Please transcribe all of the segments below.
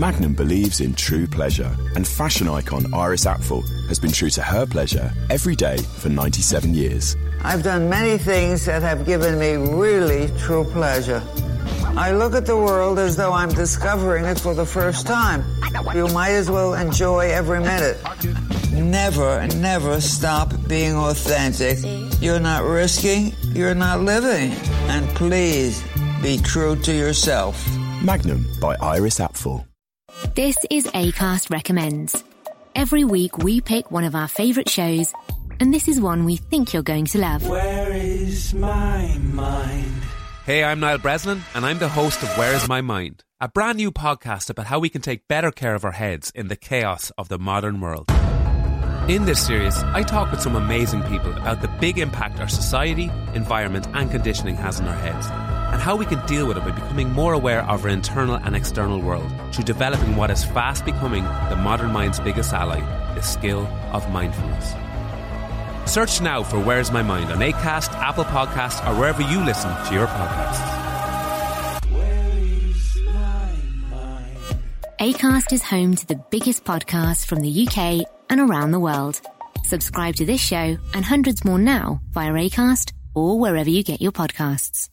Magnum believes in true pleasure, and fashion icon Iris Apfel has been true to her pleasure every day for 97 years. I've done many things that have given me really true pleasure. I look at the world as though I'm discovering it for the first time. You might as well enjoy every minute. Never stop being authentic. You're not risking, you're not living. And please, be true to yourself. Magnum by Iris Apfel. This is Acast Recommends. Every week we pick one of our favourite shows, and this is one we think you're going to love. Where is my mind? Hey, I'm Niall Breslin, and I'm the host of Where is My Mind, a brand new podcast about how we can take better care of our heads in the chaos of the modern world. In this series, I talk with some amazing people about the big impact our society, environment and conditioning has on our heads, and how we can deal with it by becoming more aware of our internal and external world through developing what is fast becoming the modern mind's biggest ally, the skill of mindfulness. Search now for Where's My Mind on Acast, Apple Podcasts, or wherever you listen to your podcasts. Where is my mind? Acast is home to the biggest podcasts from the UK and around the world. Subscribe to this show and hundreds more now via Acast or wherever you get your podcasts.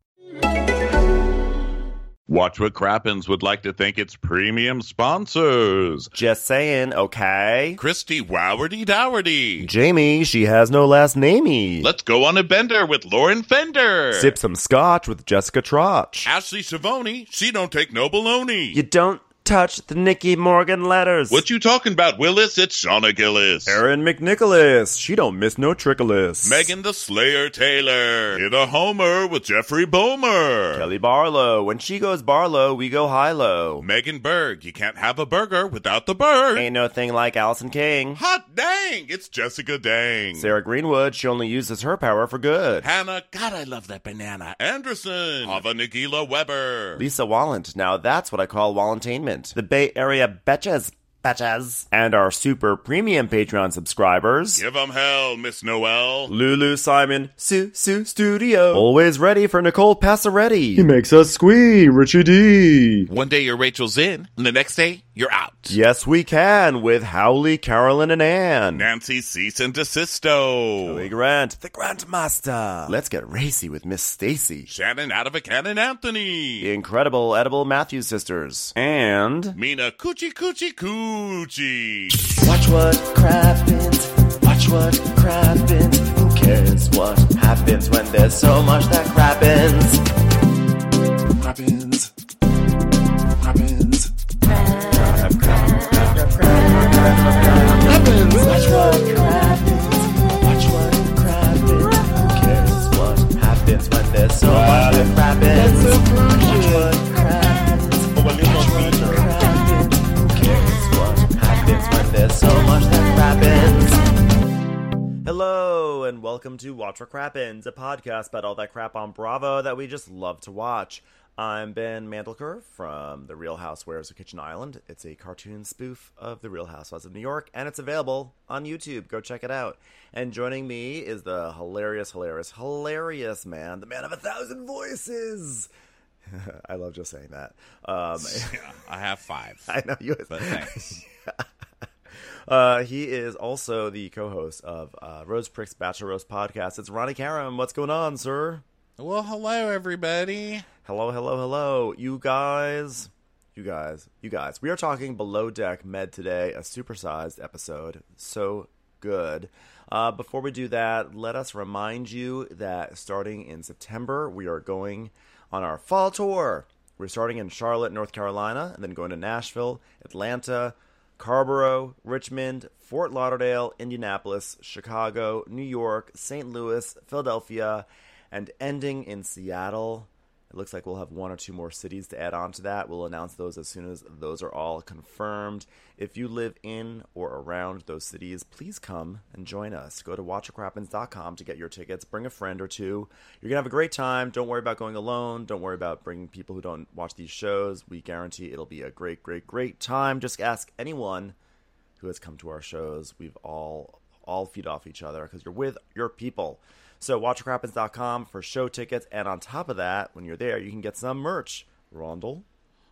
Watch What Crappens would like to thank its premium sponsors. Just saying, okay? Christy Wowardy Dowardy. Jamie, she has no last namey. Let's go on a bender with Lauren Fender. Sip some scotch with Jessica Trotch. Ashley Savoni, she don't take no baloney. You don't touch the Nicky Morgan letters. What you talking about, Willis? It's Shauna Gillis. Erin McNicholas, she don't miss no trickolas. Megan the Slayer Taylor. Hit a homer with Jeffrey Bomer. Kelly Barlow, when she goes Barlow, we go high-low. Megan Berg, you can't have a burger without the bird. Ain't no thing like Allison King. Hot dang, it's Jessica Dang. Sarah Greenwood, she only uses her power for good. Hannah, God, I love that banana. Anderson. Ava Nagila Weber. Lisa Wallant, now that's what I call Wallantainment. The Bay Area betches. And our super premium Patreon subscribers. Give 'em hell, Miss Noel. Lulu Simon, Sue Studio. Always ready for Nicole Passaretti. He makes us squee, Richie D. One day you're Rachel's in, and the next day you're out. Yes, we can with Howley, Carolyn, and Ann. Nancy Cease and Desisto. Joey Grant, the Grandmaster. Let's get racy with Miss Stacy. Shannon Out of a Cannon Anthony. The incredible Edible Matthews sisters. And Mina Coochie Coochie Coochie. Watch what crappens. Watch what crappens. Who cares what happens when there's so much that crappens? Crappens. Crappens. Crappens. Watch what crappens. Watch what crappens. Who cares what happens when there's so much that crappens? Watch what crappens. Watch what crappens. Who cares what happens when there's so much that crappens? hello, and welcome to Watch What Crappens, a podcast about all that crap on Bravo that we just love to watch. I'm Ben Mandelker from The Real Housewives of Kitchen Island. It's a cartoon spoof of The Real Housewives of New York, and it's available on YouTube. Go check it out. And joining me is the hilarious man, the man of 1,000 voices. I love just saying that. Yeah, I have 5. I know you. But thanks. He is also the co-host of Rose Prick's Bachelor Roast podcast. It's Ronnie Karam. What's going on, sir? Well, hello, everybody. Hello. You guys. We are talking Below Deck Med today, a supersized episode. So good. Before we do that, let us remind you that starting in September, we are going on our fall tour. We're starting in Charlotte, North Carolina, and then going to Nashville, Atlanta, Carrboro, Richmond, Fort Lauderdale, Indianapolis, Chicago, New York, St. Louis, Philadelphia, and ending in Seattle. It looks like we'll have 1 or 2 more cities to add on to that. We'll announce those as soon as those are all confirmed. If you live in or around those cities, please come and join us. Go to watchwhatcrappens.com to get your tickets. Bring a friend or 2. You're going to have a great time. Don't worry about going alone. Don't worry about bringing people who don't watch these shows. We guarantee it'll be a great time. Just ask anyone who has come to our shows. We've all feed off each other because you're with your people. So watchwhatcrappens.com for show tickets, and on top of that, when you're there, you can get some merch. Rondell?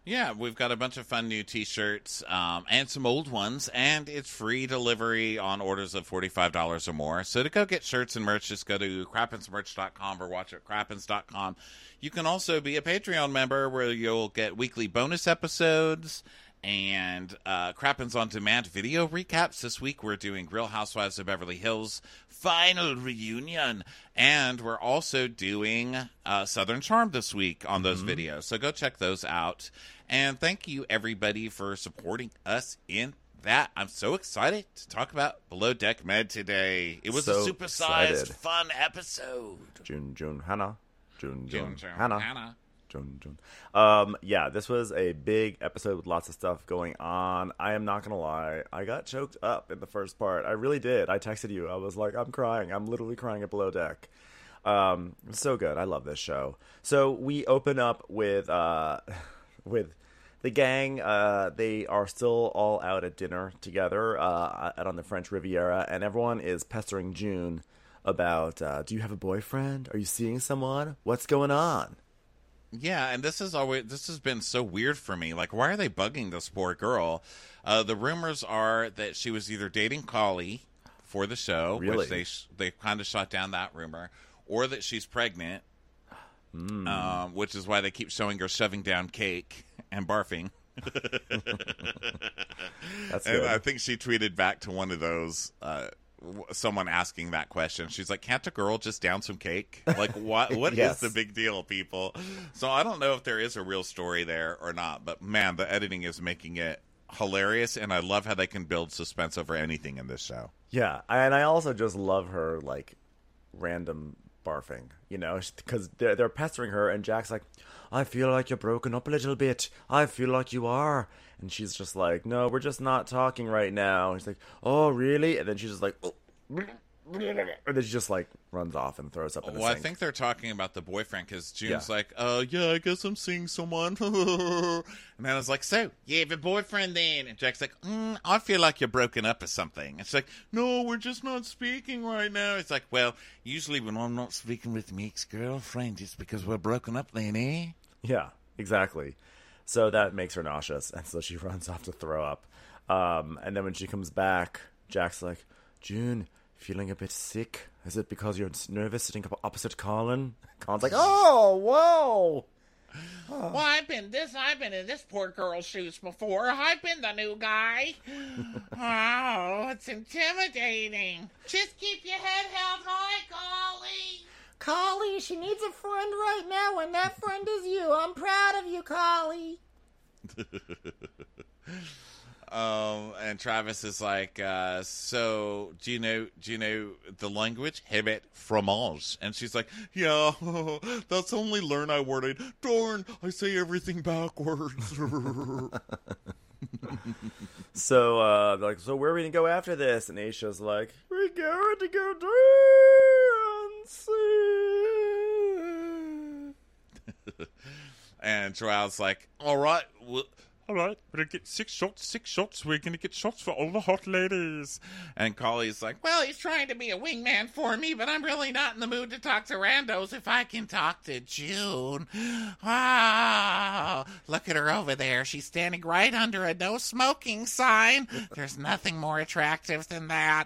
Yeah, we've got a bunch of fun new T-shirts and some old ones, and it's free delivery on orders of $45 or more. So to go get shirts and merch, just go to crappensmerch.com or watch at crappens.com. You can also be a Patreon member where you'll get weekly bonus episodes and Crappens On Demand video recaps. This week we're doing Real Housewives of Beverly Hills final reunion, and we're also doing Southern Charm this week on those videos. So go check those out. And thank you, everybody, for supporting us in that. I'm so excited to talk about Below Deck Med today. It was So a supersized, excited. fun episode. June, Hannah. June, Hannah. Hannah. June. Yeah, this was a big episode with lots of stuff going on. I am not gonna lie, I got choked up in the first part. I really did. I texted you. I was like, I'm crying. I'm literally crying at Below Deck. It's so good. I love this show. So we open up with the gang. They are still all out at dinner together out on the French Riviera, and everyone is pestering June about, do you have a boyfriend? Are you seeing someone? What's going on? Yeah, and this has been so weird for me. Like, why are they bugging this poor girl? The rumors are that she was either dating Collie for the show, Really? which they kind of shot down that rumor, or that she's pregnant, which is why they keep showing her shoving down cake and barfing. That's And good. I think she tweeted back to one of those, someone asking that question. She's like, can't a girl just down some cake? Like, what Yes. is the big deal, people? So I don't know if there is a real story there or not, but man, the editing is making it hilarious, and I love how they can build suspense over anything in this show. Yeah, and I also just love her, like, random barfing, you know, because they're pestering her, and Jack's like, I feel like you're broken up a little bit. I feel like you are. And she's just like, no, we're just not talking right now. And he's like, oh, really? And then she's just like, oh. And then she just, like, runs off and throws up in the Well, I sink. think they're talking about the boyfriend, because June's Yeah. like, yeah, I guess I'm seeing someone. And then I was like, so, you have a boyfriend then? And Jack's like, I feel like you're broken up or something. It's like, no, we're just not speaking right now. It's like, well, usually when I'm not speaking with my ex-girlfriend, it's because we're broken up then, eh? Yeah, exactly. So that makes her nauseous, and so she runs off to throw up. And then when she comes back, Jack's like, June, feeling a bit sick? Is it because you're nervous sitting opposite Colin? Colin's like, oh, whoa! Well, I've been in this poor girl's shoes before. I've been the new guy. Oh, it's intimidating. Just keep your head held high, Collie. Collie, she needs a friend right now, and that friend is you. I'm proud of you, Collie. And Travis is like, so do you know the language? Hebet fromage. And she's like, yeah, that's the only learn I worded. Darn, I say everything backwards. So, they're like, so where are we gonna go after this? And Aisha's like, we're going to go dancing. And Joel's like, all right, we're gonna get six shots. We're gonna get shots for all the hot ladies. And Collie's like, well, he's trying to be a wingman for me, but I'm really not in the mood to talk to randos if I can talk to June. Wow, look at her over there. She's standing right under a no smoking sign. There's nothing more attractive than that.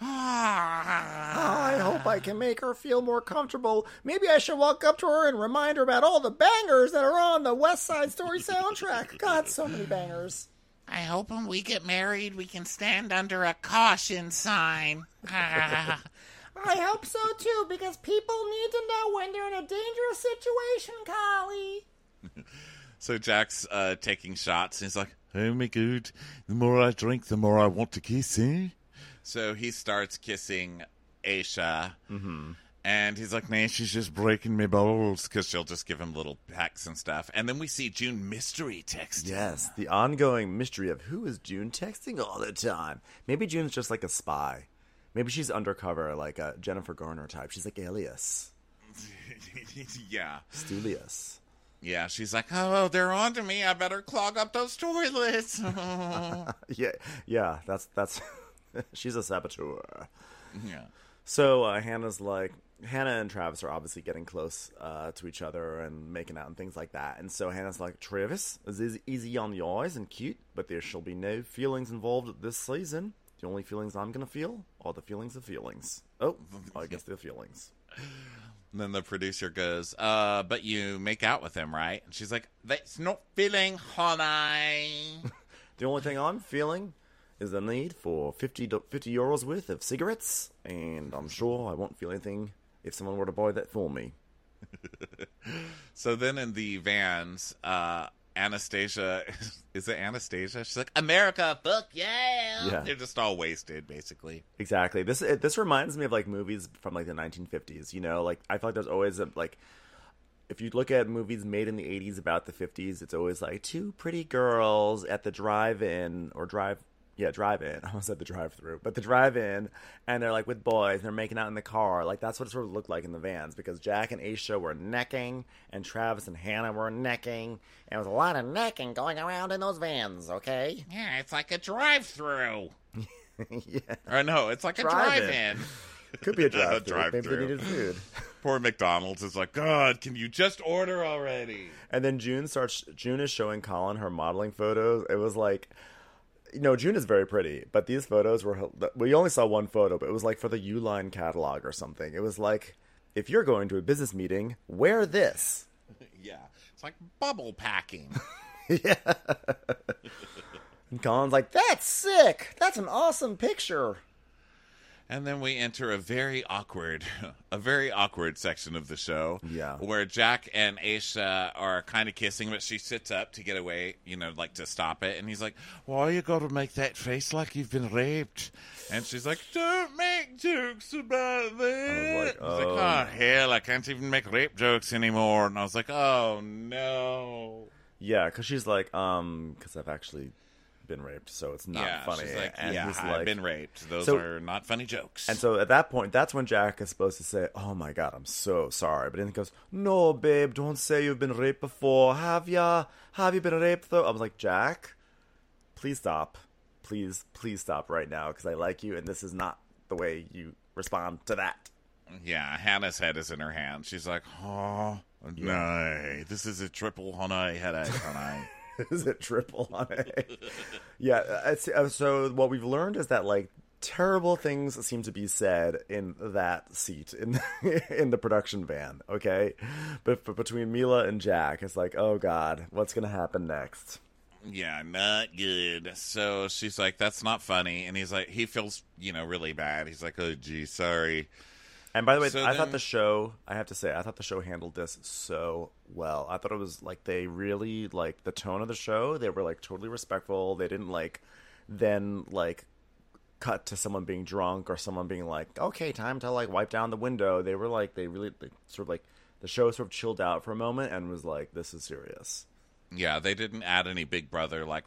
I hope I can make her feel more comfortable. Maybe I should walk up to her and remind her about all the bangers that are on the West Side Story soundtrack. God, so many bangers. I hope when we get married, we can stand under a caution sign. I hope so too, because people need to know when they're in a dangerous situation, Collie. So Jack's taking shots, and he's like, oh my god, the more I drink, the more I want to kiss, eh? So he starts kissing Aisha, and he's like, nah, she's just breaking my balls, because she'll just give him little pecks and stuff. And then we see June mystery texting. Yes, the ongoing mystery of who is June texting all the time. Maybe June's just like a spy. Maybe she's undercover, like a Jennifer Garner type. She's like Alias. Yeah. Stulius. Yeah, she's like, oh, they're on to me. I better clog up those toilets. Yeah, that's she's a saboteur. Yeah. So Hannah's like, Hannah and Travis are obviously getting close to each other and making out and things like that. And so Hannah's like, Travis is easy on the eyes and cute, but there shall be no feelings involved this season. The only feelings I'm going to feel are the feelings of feelings. Oh, I guess they're feelings. And then the producer goes, but you make out with him, right? And she's like, that's not feeling, honey. The only thing I'm feeling is the need for 50 euros worth of cigarettes, and I'm sure I won't feel anything if someone were to buy that for me. So then in the vans, Anastasia, is it Anastasia? She's like, America, fuck yeah. They're just all wasted, basically. Exactly. This reminds me of like movies from like the 1950s, you know? Like I feel like there's always like, if you look at movies made in the 80s about the 50s, it's always like two pretty girls at the drive-in or drive-in. I almost said the drive-through, but the drive-in, and they're like with boys, and they're making out in the car. Like that's what it sort of looked like in the vans, because Jack and Aisha were necking, and Travis and Hannah were necking, and there was a lot of necking going around in those vans. Okay. Yeah, it's like a drive-through. Yeah. Or no, it's like a drive-in. Could be a drive-through. Maybe they needed food. Poor McDonald's is like, God, can you just order already? And then June is showing Colin her modeling photos. It was like, you know, June is very pretty, but these photos we only saw one photo, but it was like for the Uline catalog or something. It was like, if you're going to a business meeting, wear this. Yeah. It's like bubble packing. Yeah. And Colin's like, that's sick. That's an awesome picture. And then we enter a very awkward section of the show. Yeah. Where Jack and Aisha are kind of kissing, but she sits up to get away, you know, like to stop it. And he's like, why you got to make that face like you've been raped? And she's like, don't make jokes about that. I was like, oh, hell, I can't even make rape jokes anymore. And I was like, oh, no. Yeah, because she's like, because I've actually been raped, so it's not funny. She's like, and he's I've been raped. Those are not funny jokes. And so at that point, that's when Jack is supposed to say, oh my God, I'm so sorry. But then he goes, no, babe, don't say you've been raped before. Have ya? Have you been raped, though? I was like, Jack, please stop. Please stop right now, because I like you, and this is not the way you respond to that. Yeah, Hannah's head is in her hand. She's like, oh, no, this is a triple honey headache, honey. Is it triple honey? Yeah. So what we've learned is that like terrible things seem to be said in that seat in the production van. Okay, but between Mila and Jack, it's like, oh God, what's gonna happen next? Yeah, not good. So she's like, that's not funny, and he's like, he feels really bad. He's like, oh gee, sorry. And by the way, I thought the show handled this so well. I thought it was like they really like the tone of the show. They were like totally respectful. They didn't then cut to someone being drunk or someone being like, okay, time to like wipe down the window. They were like, they sort of like the show sort of chilled out for a moment and was like, this is serious. Yeah, they didn't add any Big Brother like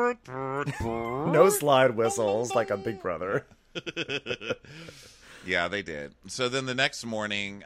no slide whistles like a Big Brother. Yeah, they did. So then the next morning,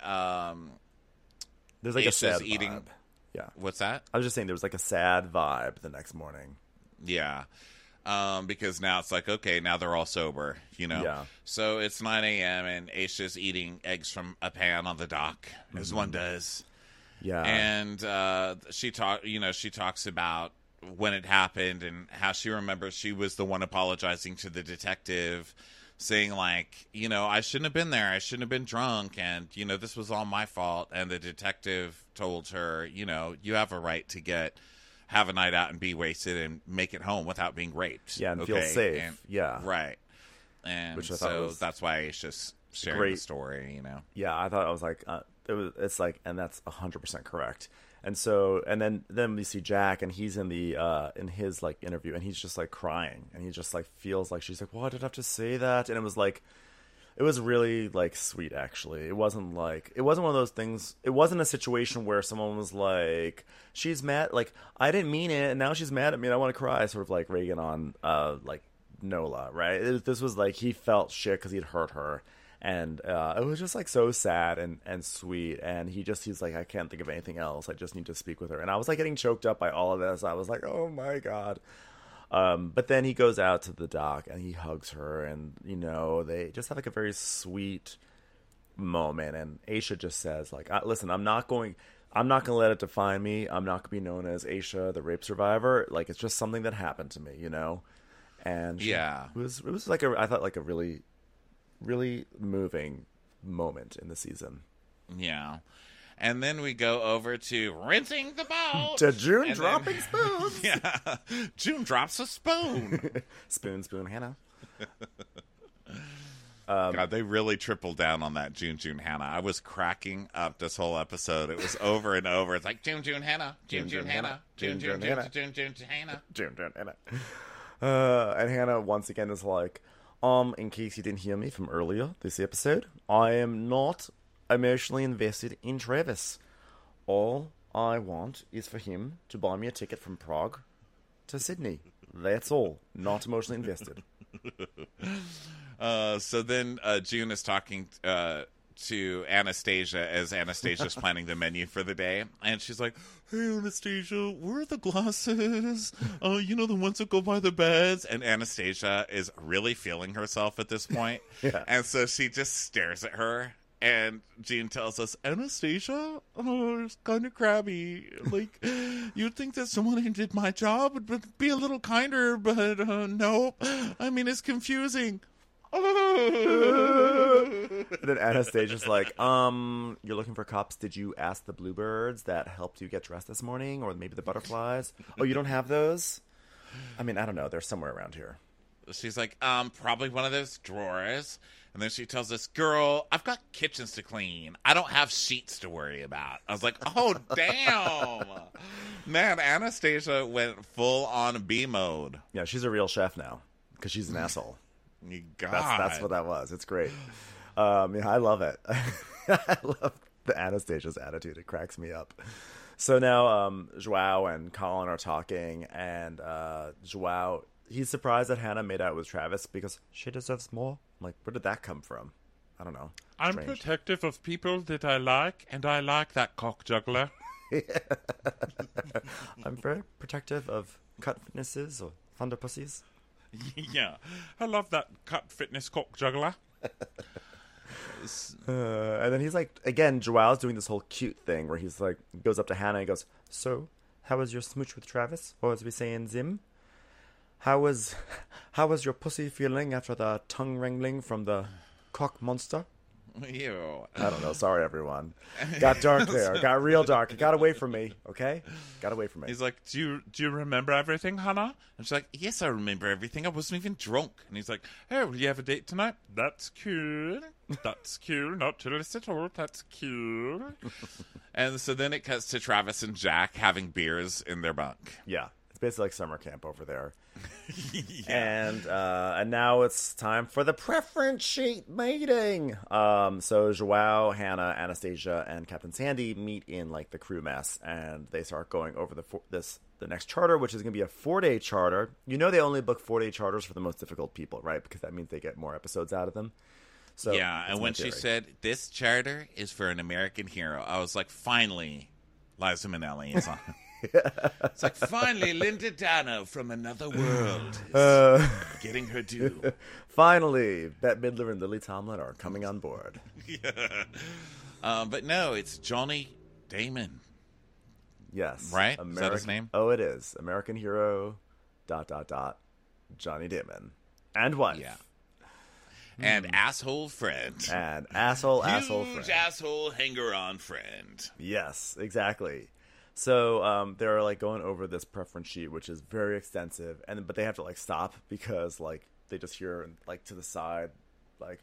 there's like a sad eating. Vibe. Yeah, what's that? I was just saying there was like a sad vibe the next morning. Yeah, because now it's like, okay, now they're all sober, Yeah. So it's 9 a.m. and Aisha's eating eggs from a pan on the dock, as one does. Yeah, and she talks about when it happened and how she remembers she was the one apologizing to the detective, saying like, I shouldn't have been there. I shouldn't have been drunk. And, this was all my fault. And the detective told her, you have a right to have a night out and be wasted and make it home without being raped. Yeah, and feel safe. Yeah. Right. And which I thought that's why it's just sharing the story, Yeah, I thought I was like, it's like, and that's 100% correct. And so, and then we see Jack, and he's in his like interview, and he's just like crying, and he just like feels like she's like, why did I have to say that? And it was like, it was really like sweet, actually. It wasn't one of those things. It wasn't a situation where someone was like, she's mad, like I didn't mean it, and now she's mad at me, and I want to cry, sort of like Reagan on like Nola, right? This was like he felt shit because he'd hurt her. And it was just like so sad and sweet, and he's like, I can't think of anything else. I just need to speak with her. And I was like getting choked up by all of this. I was like, oh my God. But then he goes out to the dock and he hugs her, and they just have like a very sweet moment, and Aisha just says, like, listen, I'm not going to let it define me. I'm not going to be known as Aisha, the rape survivor. Like, it's just something that happened to me, you know? And it was like I thought like a really, really moving moment in the season. Yeah. And then we go over to rinsing the bowl. To June dropping spoons. Yeah. June drops a spoon. Spoon, Hannah. God, they really tripled down on that June, Hannah. I was cracking up this whole episode. It was over and over. It's like June, Hannah. June, Hannah. June, Hannah. June, Hannah. And Hannah once again is like, in case you didn't hear me from earlier this episode, I am not emotionally invested in Travis. All I want is for him to buy me a ticket from Prague to Sydney. That's all. Not emotionally invested. So then June is talking to Anastasia as Anastasia's planning the menu for the day. And she's like, hey, Anastasia, where are the glasses? The ones that go by the beds. And Anastasia is really feeling herself at this point. Yeah. And so she just stares at her. And June tells us, Anastasia? Oh, it's kind of crabby. Like, you'd think that someone who did my job would be a little kinder, but no. I mean, it's confusing. And then Anastasia's like, you're looking for cups. Did you ask the bluebirds that helped you get dressed this morning? Or maybe the butterflies? Oh, you don't have those? I mean, I don't know. They're somewhere around here. She's like, probably one of those drawers. And then she tells us, girl, I've got kitchens to clean. I don't have sheets to worry about. I was like, oh, damn. Man, Anastasia went full on B mode. Yeah, she's a real chef now because she's an asshole. God. That's what that was. It's great. I love it. I love the Anastasia's attitude. It cracks me up. So now Joao and Colin are talking, and Joao, he's surprised that Hannah made out with Travis because she deserves more. I'm like, where did that come from? I don't know. I'm Strange. protective of people that I like, and I like that cock juggler. I'm very protective of cut fitnesses or thunder pussies. Yeah, I love that cut fitness cock juggler. And then he's like, again, Joao's doing this whole cute thing where he's like, goes up to Hannah and goes, so, how was your smooch with Travis? Or as we say in Zim, how was your pussy feeling after the tongue wrangling from the cock monster? Ew. I don't know. Sorry, everyone. Got dark there. Got real dark. It got away from me. Okay? Got away from me. He's like, do you remember everything, Hannah? And she's like, yes, I remember everything. I wasn't even drunk. And he's like, oh, will you have a date tonight? That's cool. That's cool. Not jealous at all. That's cool. And so then it cuts to Travis and Jack having beers in their bunk. Yeah. It's basically like summer camp over there. Yeah. And now it's time for the preference sheet meeting. So Joao, Hannah, Anastasia, and Captain Sandy meet in like the crew mess, and they start going over the next charter, which is going to be a 4-day charter. You know, they only book 4-day charters for the most difficult people, right? Because that means they get more episodes out of them. So yeah, and when she said this charter is for an American hero, I was like, finally, Liza Minnelli is on. It's like, finally, Linda Dano from another world is getting her due. Finally, Bette Midler and Lily Tomlin are coming on board. Yeah. But no, it's Johnny Damon. Yes. Right? Is that his name? Oh, it is. American hero, ... Johnny Damon. And wife. Yeah. And asshole friend. And asshole friend. Huge asshole hanger-on friend. Yes, exactly. So they're like going over this preference sheet, which is very extensive, but they have to like stop because like they just hear like to the side like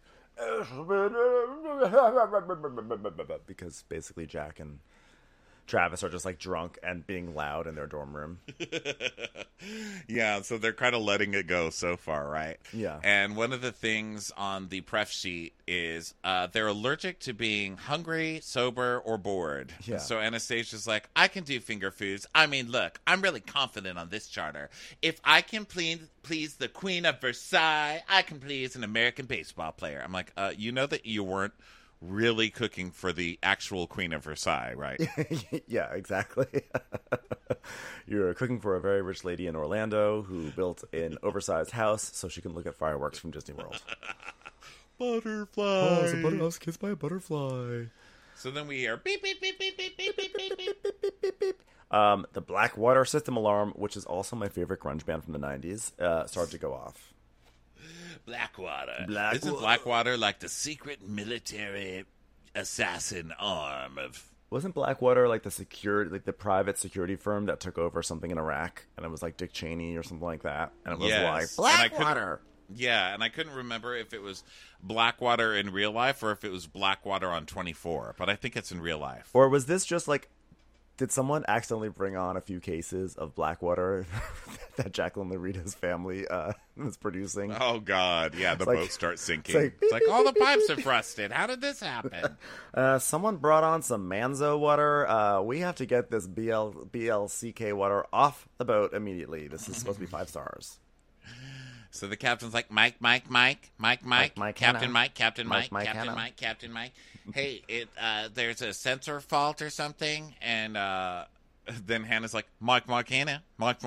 because basically Jack and Travis are just like drunk and being loud in their dorm room. Yeah, so they're kind of letting it go so far, right? Yeah. And one of the things on the pref sheet is they're allergic to being hungry, sober, or bored. Yeah. So Anastasia's like, I can do finger foods. I mean, look, I'm really confident on this charter. If I can please the Queen of Versailles, I can please an American baseball player. I'm like, you know that you weren't really cooking for the actual Queen of Versailles, right? Yeah, exactly. You're cooking for a very rich lady in Orlando who built an oversized house so she can look at fireworks from Disney World. butterfly. I was kissed by a butterfly. So then we hear beep, beep, beep, beep, beep, beep, beep, beep, beep, beep, beep, beep, beep. The Blackwater System alarm, which is also my favorite grunge band from the 90s, started to go off. Blackwater. Isn't Blackwater like the secret military assassin arm of... Wasn't Blackwater like the private security firm that took over something in Iraq? And it was like Dick Cheney or something like that. And it was like, Blackwater! Yeah, and I couldn't remember if it was Blackwater in real life or if it was Blackwater on 24. But I think it's in real life. Or was this just like... Did someone accidentally bring on a few cases of Blackwater that Jacqueline Larita's family was producing? Oh, God. Yeah, the boat starts sinking. It's like all the pipes are rusted. How did this happen? Someone brought on some Manzo water. We have to get this BLCK water off the boat immediately. This is supposed to be 5 stars. So the captain's like, Mike, Captain Mike, Captain Mike. Hey, there's a sensor fault or something, and then Hannah's like, Mike, Hannah.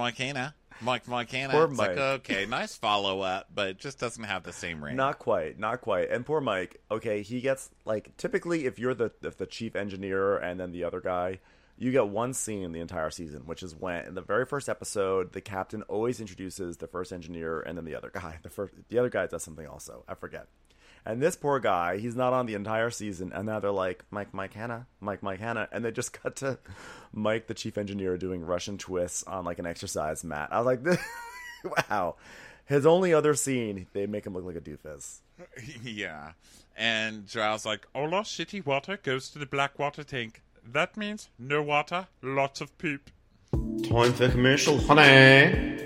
Poor It's Mike. like, okay, nice follow-up, but it just doesn't have the same ring. Not quite. And poor Mike, okay, he gets, like, typically if you're the chief engineer and then the other guy, you get one scene in the entire season, which is when, in the very first episode, the captain always introduces the first engineer and then the other guy. The other guy does something also. I forget. And this poor guy, he's not on the entire season, and now they're like, Mike, Hannah, and they just cut to Mike, the chief engineer, doing Russian twists on, like, an exercise mat. I was like, wow. His only other scene, they make him look like a doofus. Yeah. And Giles like, all our shitty water goes to the Blackwater tank. That means no water, lots of poop. Time for commercial, honey.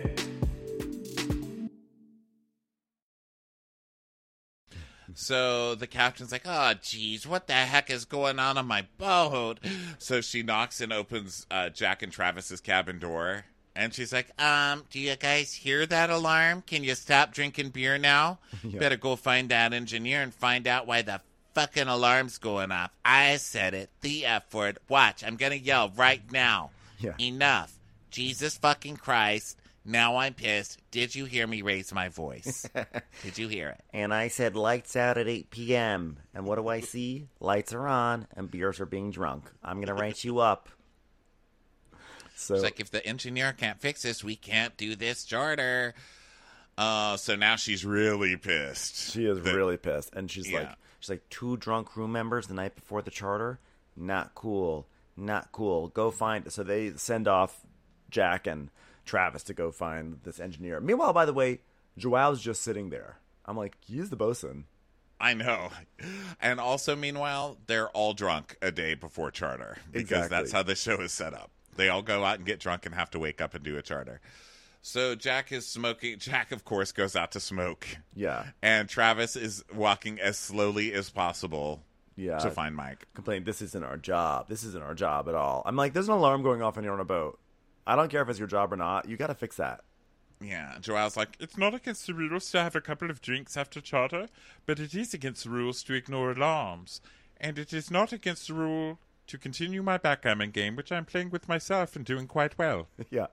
So the captain's like, oh, geez, what the heck is going on my boat? So she knocks and opens Jack and Travis's cabin door. And she's like, do you guys hear that alarm? Can you stop drinking beer now? Yeah. Better go find that engineer and find out why the fucking alarm's going off. I said it. The F word. Watch, I'm going to yell right now. Yeah. Enough. Jesus fucking Christ. Now I'm pissed. Did you hear me raise my voice? Did you hear it? And I said lights out at 8 p.m. And what do I see? Lights are on and beers are being drunk. I'm going to write you up. So it's like, if the engineer can't fix this, we can't do this charter. So now she's really pissed. She is really pissed. And she's like, 2 drunk crew members the night before the charter? Not cool. Go find... So they send off Jack and Travis to go find this engineer. Meanwhile, by the way, Joel's just sitting there. I'm like, he's the bosun. I know. And also, meanwhile, they're all drunk a day before charter. Because that's how the show is set up. They all go out and get drunk and have to wake up and do a charter. So Jack is smoking. Jack, of course, goes out to smoke. Yeah. And Travis is walking as slowly as possible to find Mike. Complaining, this isn't our job. This isn't our job at all. I'm like, there's an alarm going off when you're on a boat. I don't care if it's your job or not. You got to fix that. Yeah. Joel's like, it's not against the rules to have a couple of drinks after charter, but it is against the rules to ignore alarms. And it is not against the rule to continue my backgammon game, which I'm playing with myself and doing quite well. Yeah.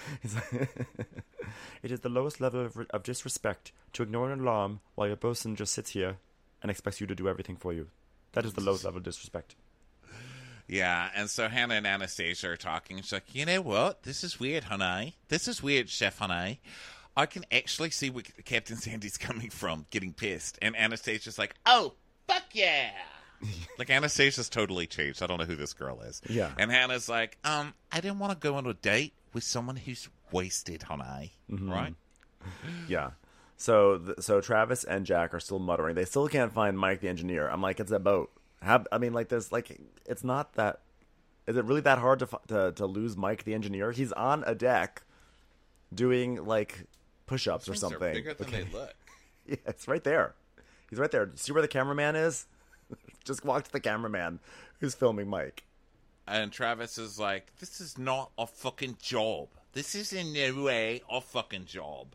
It is the lowest level of disrespect to ignore an alarm while your bosun just sits here and expects you to do everything for you. That is the lowest level of disrespect. Yeah, and so Hannah and Anastasia are talking. She's like, you know what? This is weird, honey. This is weird, Chef Honey. I can actually see where Captain Sandy's coming from, getting pissed. And Anastasia's like, oh, fuck yeah. Like, Anastasia's totally changed. I don't know who this girl is. Yeah. And Hannah's like, I didn't want to go on a date with someone who's wasted, honey. Mm-hmm. Right? Yeah. So Travis and Jack are still muttering. They still can't find Mike the engineer. I'm like, it's a boat. It's not that. Is it really that hard to lose Mike the engineer? He's on a deck doing like push-ups or something. They're bigger than they look. Yeah, it's right there. He's right there. See where the cameraman is? Just walk to the cameraman who's filming Mike. And Travis is like, this is not a fucking job. This is in no way a fucking job.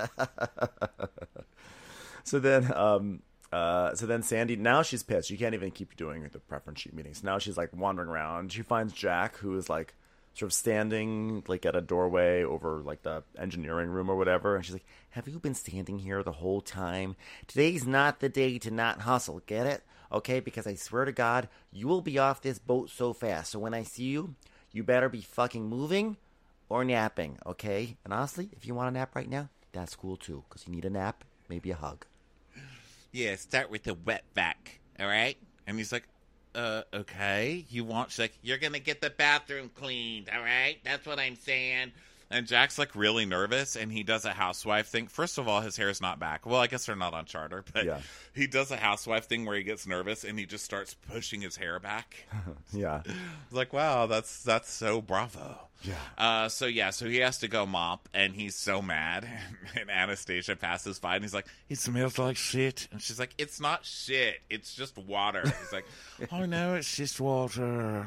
So then Sandy, now she's pissed. She can't even keep doing the preference sheet meetings. Now she's like wandering around. She finds Jack, who is like sort of standing like at a doorway over like the engineering room or whatever, and she's like, "Have you been standing here the whole time? Today's not the day to not hustle, get it? Okay, because I swear to God, you will be off this boat so fast. So when I see you, you better be fucking moving or napping, okay? And honestly, if you want a nap right now, that's cool too, because you need a nap, maybe a hug." Yeah, start with the wet vac, all right? And he's like, okay. She's like, you're going to get the bathroom cleaned, all right? That's what I'm saying. And Jack's, like, really nervous, and he does a housewife thing. First of all, his hair's not back. Well, I guess they're not on charter, but he does a housewife thing where he gets nervous, and he just starts pushing his hair back. Yeah. It's like, wow, that's so bravo. Yeah. So he has to go mop, and he's so mad. And Anastasia passes by, and he's like, "It smells like shit." And she's like, "It's not shit. It's just water." He's like, "Oh, no, it's just water."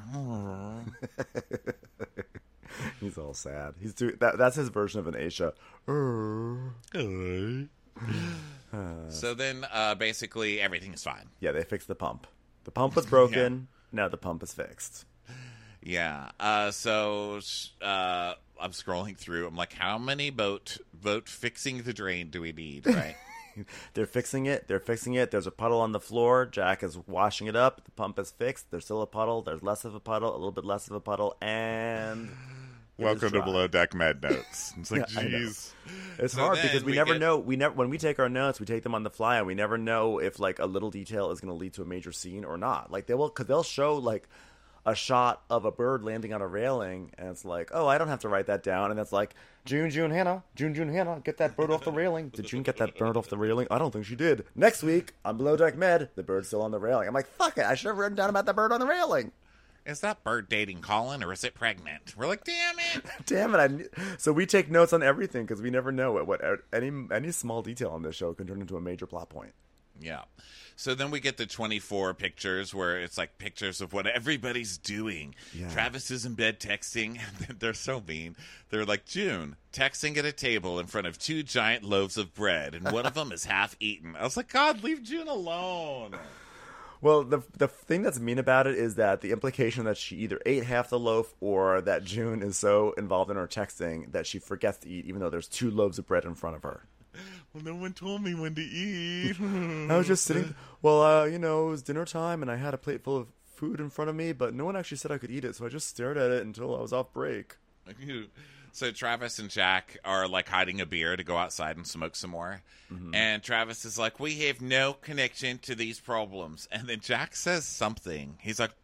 He's all sad. He's doing that. That's his version of an Aisha. So then, basically, everything is fine. Yeah, they fixed the pump. The pump was broken. Now the pump is fixed. Yeah. So I'm scrolling through. I'm like, how many boat fixing the drain do we need? Right. They're fixing it. There's a puddle on the floor. Jack is washing it up. The pump is fixed. There's still a puddle. There's less of a puddle. A little bit less of a puddle. And welcome to Below Deck Med Notes. It's like, geez. It's hard because we never know. When we take our notes, we take them on the fly, and we never know if like a little detail is going to lead to a major scene or not. Like they'll show like a shot of a bird landing on a railing, and it's like, oh, I don't have to write that down. And that's like, June, Hannah, get that bird off the railing. Did June get that bird off the railing? I don't think she did. Next week, on Below Deck Med, the bird's still on the railing. I'm like, fuck it, I should have written down about the bird on the railing. Is that bird dating Colin, or is it pregnant? We're like, damn it. Damn it. So we take notes on everything, because we never know what any small detail on this show can turn into a major plot point. Yeah. So then we get the 24 pictures where it's like pictures of what everybody's doing. Yeah. Travis is in bed texting. They're so mean. They're like, June, texting at a table in front of 2 giant loaves of bread, and one of them is half eaten. I was like, God, leave June alone. Well, the thing that's mean about it is that the implication that she either ate half the loaf or that June is so involved in her texting that she forgets to eat, even though there's 2 loaves of bread in front of her. Well, no one told me when to eat. I was just sitting. Well, it was dinner time, and I had a plate full of food in front of me, but no one actually said I could eat it, so I just stared at it until I was off break. So Travis and Jack are like hiding a beer to go outside and smoke some more. Mm-hmm. And Travis is like, we have no connection to these problems. And then Jack says something. He's like,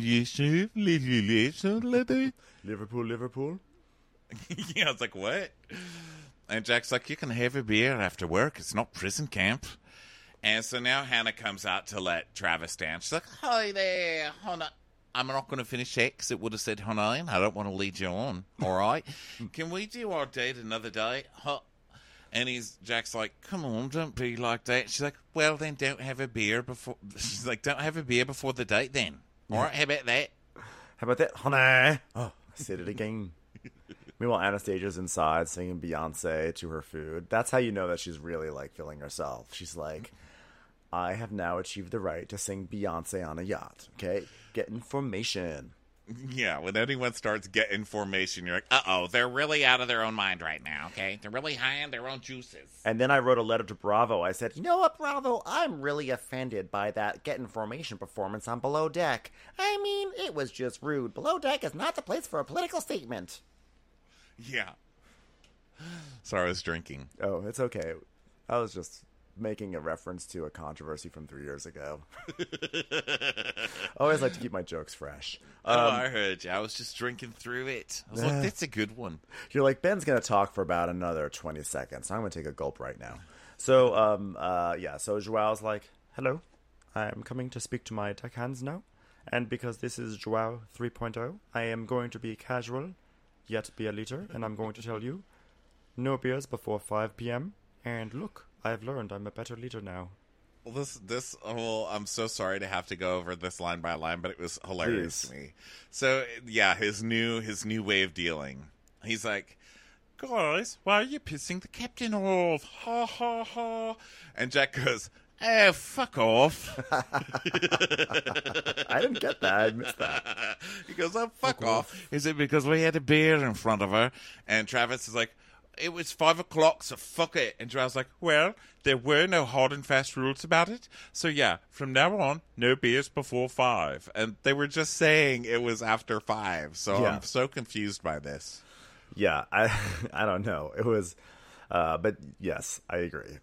Liverpool? Yeah, I was like, what? And Jack's like, you can have a beer after work. It's not prison camp. And so now Hannah comes out to let Travis dance. She's like, hi there, Hannah. I'm not going to finish it because it would have said Hannah. I don't want to lead you on. All right. Can we do our date another day? Huh? And Jack's like, come on, don't be like that. She's like, well, then don't have a beer before. She's like, don't have a beer before the date then. All right, how about that? How about that, honey? Oh, I said it again. Meanwhile, Anastasia's inside singing Beyonce to her food. That's how you know that she's really, like, feeling herself. She's like, I have now achieved the right to sing Beyonce on a yacht, okay? Get information. Yeah, when anyone starts get information, you're like, uh-oh, they're really out of their own mind right now, okay? They're really high on their own juices. And then I wrote a letter to Bravo. I said, you know what, Bravo? I'm really offended by that Get Information performance on Below Deck. I mean, it was just rude. Below Deck is not the place for a political statement. Yeah. Sorry, I was drinking. Oh, it's okay. I was just making a reference to a controversy from 3 years ago. I always like to keep my jokes fresh. I heard you. I was just drinking through it. I was like, that's a good one. You're like, Ben's going to talk for about another 20 seconds. I'm going to take a gulp right now. So, so Joao's like, hello, I'm coming to speak to my deckhands now. And because this is Joao 3.0, I am going to be casual, yet be a leader, and I'm going to tell you, no beers before 5 p.m. And look, I've learned I'm a better leader now. Well, I'm so sorry to have to go over this line by line, but it was hilarious to me. So, yeah, his new way of dealing. He's like, guys, why are you pissing the captain off? Ha, ha, ha. And Jack goes, Oh, fuck off. I didn't get that. I missed that. He goes, oh, fuck off. Is it because we had a beer in front of her? And Travis is like, it was 5 o'clock, so fuck it. And Drows like, well, there were no hard and fast rules about it. So yeah, from now on, no beers before 5. And they were just saying it was after 5. So Yeah. I'm so confused by this. Yeah, I don't know. It was, but yes, I agree.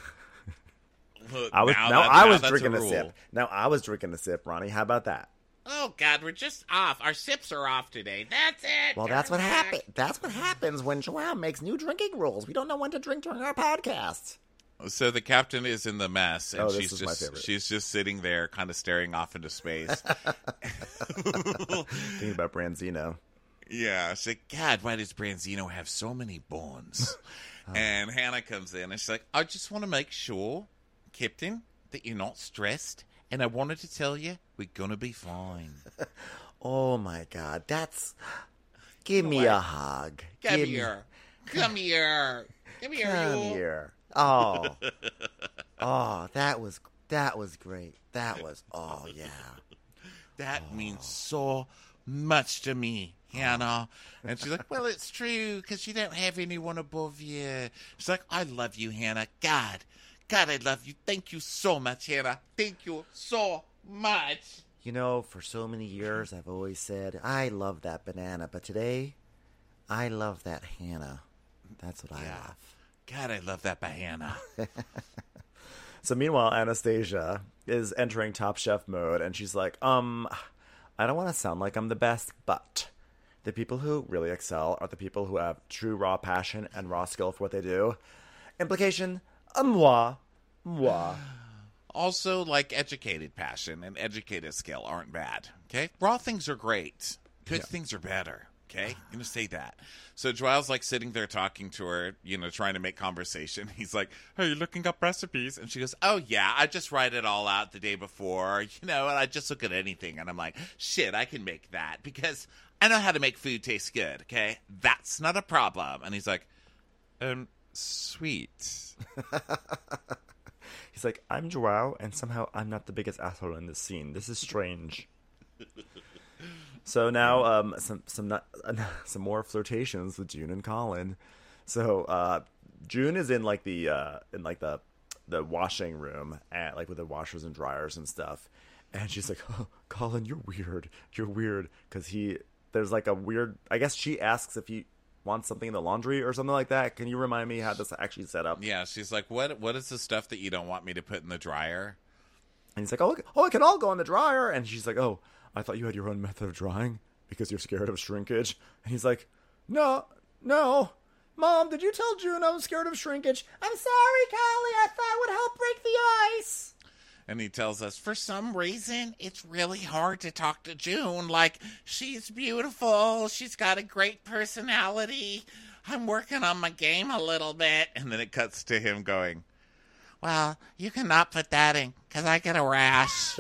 I was drinking a sip. Now I was drinking a sip, Ronnie. How about that? Oh, God, we're just off. Our sips are off today. That's it. Well, that's what happened. That's what happens when Joanne makes new drinking rules. We don't know when to drink during our podcast. So the captain is in the mess, and this is my favorite. she's just sitting there kind of staring off into space. Thinking about Branzino. Yeah, she's like, God, why does Branzino have so many bones? And Hannah comes in, and she's like, I just want to make sure, Captain, that you're not stressed, and I wanted to tell you we're going to be fine. Oh, my God. That's... Give me a hug. Come here. Come here. Come here, Come you. here. Oh. Oh, that was great. That was... Oh, yeah. That means so much to me, Hannah. And she's like, well, it's true, because you don't have anyone above you. She's like, I love you, Hannah. God, I love you. Thank you so much, Hannah. Thank you so much. You know, for so many years, I've always said, I love that banana. But today, I love that Hannah. That's what I love. God, I love that banana. So meanwhile, Anastasia is entering Top Chef mode, and she's like, I don't want to sound like I'm the best, but the people who really excel are the people who have true raw passion and raw skill for what they do. Implication, moi. Also, like, educated passion and educated skill aren't bad, okay? Raw things are great. Good things are better, okay? I'm going to say that. So Joel's, like, sitting there talking to her, you know, trying to make conversation. He's like, hey, you looking up recipes? And she goes, oh, yeah, I just write it all out the day before, you know, and I just look at anything. And I'm like, shit, I can make that because I know how to make food taste good, okay? That's not a problem. And he's like, sweet. He's like, I'm Joao, and somehow I'm not the biggest asshole in this scene. This is strange. So now, some more flirtations with June and Colin. So June is in like the washing room, at, like with the washers and dryers and stuff, and she's like, oh, Colin, you're weird, because there's like a weird. I guess she asks if he wants something in the laundry or something like that. Can you remind me how this actually set up? Yeah, she's like, what is the stuff that you don't want me to put in the dryer? And he's like, oh, it can all go in the dryer. And she's like, oh, I thought you had your own method of drying because you're scared of shrinkage. And he's like, no. Mom, did you tell June I was scared of shrinkage? I'm sorry, Callie. I thought it would help break the ice. And he tells us, for some reason, it's really hard to talk to June. Like, she's beautiful. She's got a great personality. I'm working on my game a little bit. And then it cuts to him going, well, you cannot put that in because I get a rash.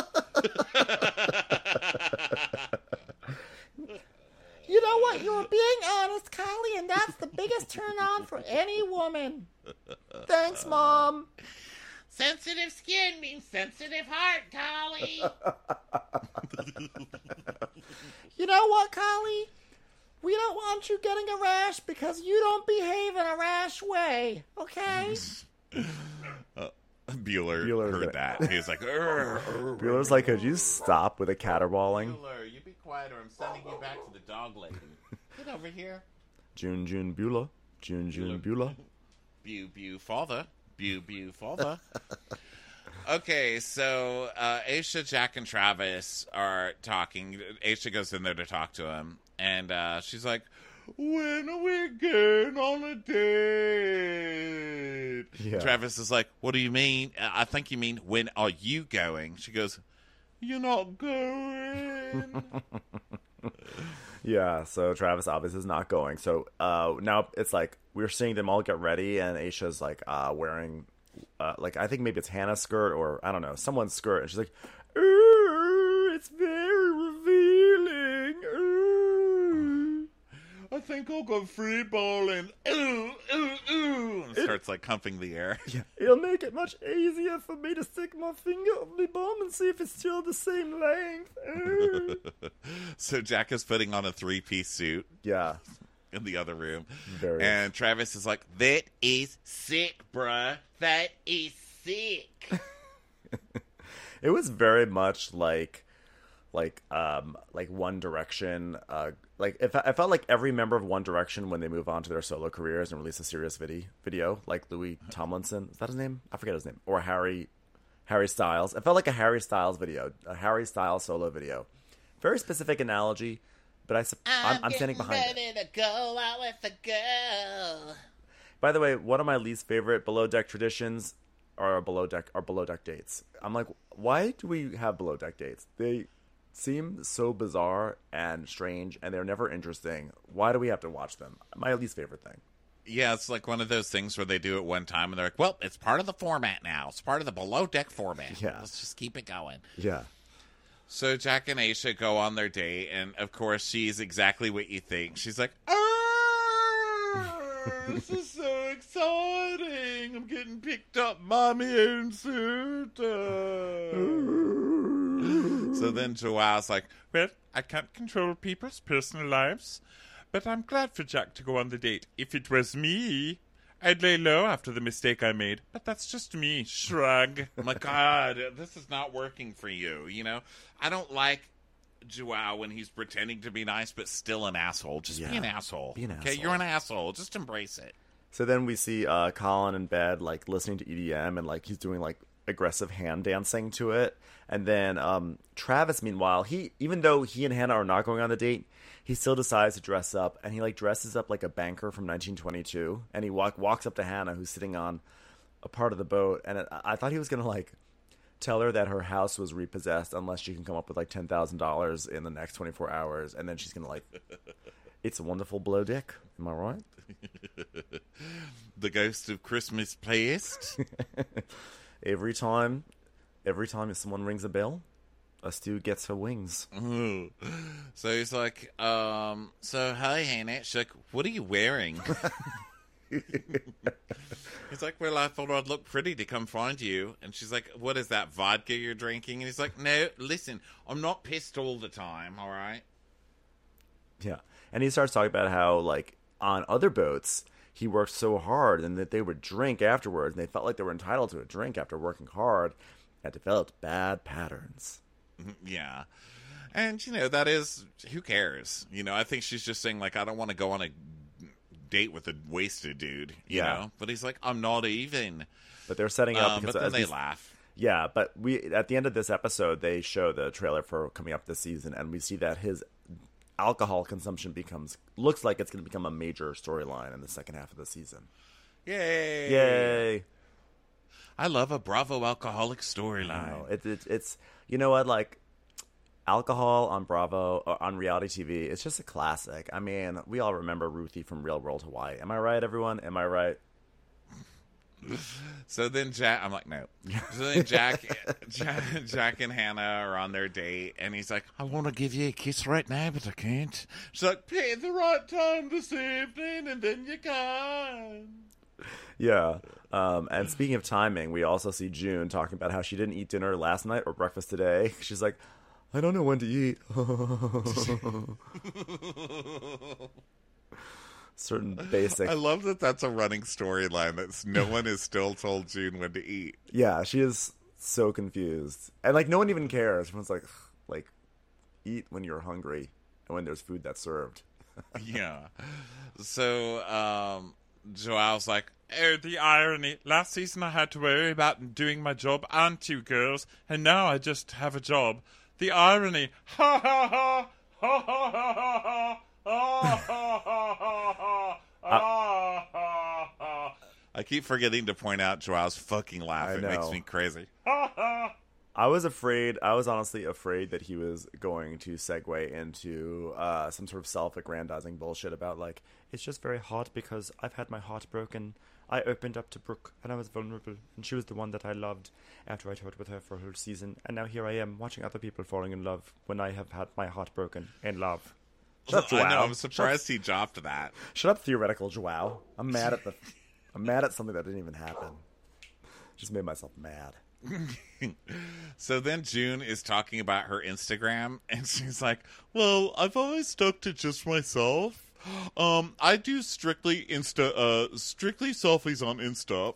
You know what? You were being honest, Callie, and that's the biggest turn on for any woman. Thanks, Mom. Sensitive skin means sensitive heart, Collie. You know what, Collie? We don't want you getting a rash because you don't behave in a rash way, okay? Bueller heard that. He was like, Bueller's like, could you stop with the caterwauling? Bueller, you be quiet or I'm sending you back to the dog lady. Get over here. June Bueller. June Bueller. Father. Father. Okay, so Aisha, Jack, and Travis are talking. Aisha goes in there to talk to him, and she's like, when are we going on a date? Yeah. Travis is like, what do you mean? I think you mean, when are you going? She goes, you're not going. Yeah, so Travis obviously is not going. So now it's like we're seeing them all get ready, and Aisha's like wearing, like I think maybe it's Hannah's skirt or I don't know, someone's skirt, and she's like, it's very revealing. I think I'll go free balling. Ooh, ooh, ooh. And starts like humping the air. Yeah. It'll make it much easier for me to stick my finger up my bum and see if it's still the same length. So Jack is putting on a 3-piece suit. Yeah. In the other room. Very. And Travis is like, that is sick, bruh. That is sick. It was very much like One Direction. I felt like every member of One Direction when they move on to their solo careers and release a serious video, like Louis Tomlinson, is that his name? I forget his name. Or Harry Styles. It felt like a Harry Styles video, a Harry Styles solo video. Very specific analogy, but I'm standing behind it. Ready to go out with a girl. By the way, one of my least favorite Below Deck traditions are Below Deck dates. I'm like, why do we have Below Deck dates? They seem so bizarre and strange, and they're never interesting. Why do we have to watch them? My least favorite thing. Yeah, it's like one of those things where they do it one time, and they're like, well, it's part of the format now. It's part of the Below Deck format. Yeah. Let's just keep it going. Yeah. So Jack and Aisha go on their date, and of course, she's exactly what you think. She's like, this is so exciting. I'm getting picked up by my own suitor. So then Joao's like, Well, I can't control people's personal lives, but I'm glad for Jack to go on the date. If it was me, I'd lay low after the mistake I made, but that's just me. Shrug. I'm like, God, this is not working for you, you know? I don't like Joao when he's pretending to be nice, but still an asshole. Just be an asshole. Be an okay, asshole. you're an asshole. Just embrace it. So then we see Colin in bed, like, listening to EDM, and, like, he's doing, like, aggressive hand dancing to it. And then Travis, meanwhile, even though he and Hannah are not going on the date, he still decides to dress up, and he, like, dresses up like a banker from 1922, and he walks up to Hannah, who's sitting on a part of the boat, and I thought he was going to, like, tell her that her house was repossessed unless she can come up with, like, $10,000 in the next 24 hours, and then she's going to, like, it's a wonderful Below Deck. Am I right? The ghost of Christmas past. Every time someone rings a bell, a stew gets her wings. Ooh. So he's like, so hi Hannah. She's like, what are you wearing? He's like, well, I thought I'd look pretty to come find you. And she's like, what is that, vodka you're drinking? And he's like, no, listen, I'm not pissed all the time, all right? Yeah. And he starts talking about how, like, on other boats, he worked so hard and that they would drink afterwards, and they felt like they were entitled to a drink after working hard, and developed bad patterns. Yeah. And, you know, that is, who cares? You know, I think she's just saying, like, I don't want to go on a date with a wasted dude, you know? But he's like, I'm not even. But they're setting up because but then they laugh. Yeah, but at the end of this episode, they show the trailer for coming up this season, and we see that his alcohol consumption looks like it's going to become a major storyline in the second half of the season. Yay! Yay! I love a Bravo alcoholic storyline. It's you know what, like, alcohol on Bravo or on reality TV, it's just a classic. I mean, we all remember Ruthie from Real World Hawaii. Am I right, everyone? Am I right? So then Jack, I'm like, no. So then Jack and Hannah are on their date, and he's like, I want to give you a kiss right now, but I can't. She's like, pick the right time this evening, and then you can. Yeah. And speaking of timing, we also see June talking about how she didn't eat dinner last night or breakfast today. She's like, I don't know when to eat. Certain basic. I love that that's a running storyline. That no one has still told June when to eat. Yeah, she is so confused, and like no one even cares. Everyone's like, eat when you're hungry and when there's food that's served. Yeah. So Joao's like, oh, the irony. Last season I had to worry about doing my job and 2 girls, and now I just have a job. The irony. Ha ha ha ha ha ha ha. I keep forgetting to point out Joao's fucking laugh. It makes me crazy. I was honestly afraid that he was going to segue into some sort of self-aggrandizing bullshit about, like, it's just very hard because I've had my heart broken. I opened up to Brooke, and I was vulnerable, and she was the one that I loved after I toured with her for a whole season, and now here I am watching other people falling in love when I have had my heart broken in love. Shut up, Joao. I know. I'm surprised he dropped that. Shut up, theoretical Joao. I'm mad at something that didn't even happen. Just made myself mad. So then June is talking about her Instagram, and she's like, well, I've always stuck to just myself. I do strictly selfies on Insta.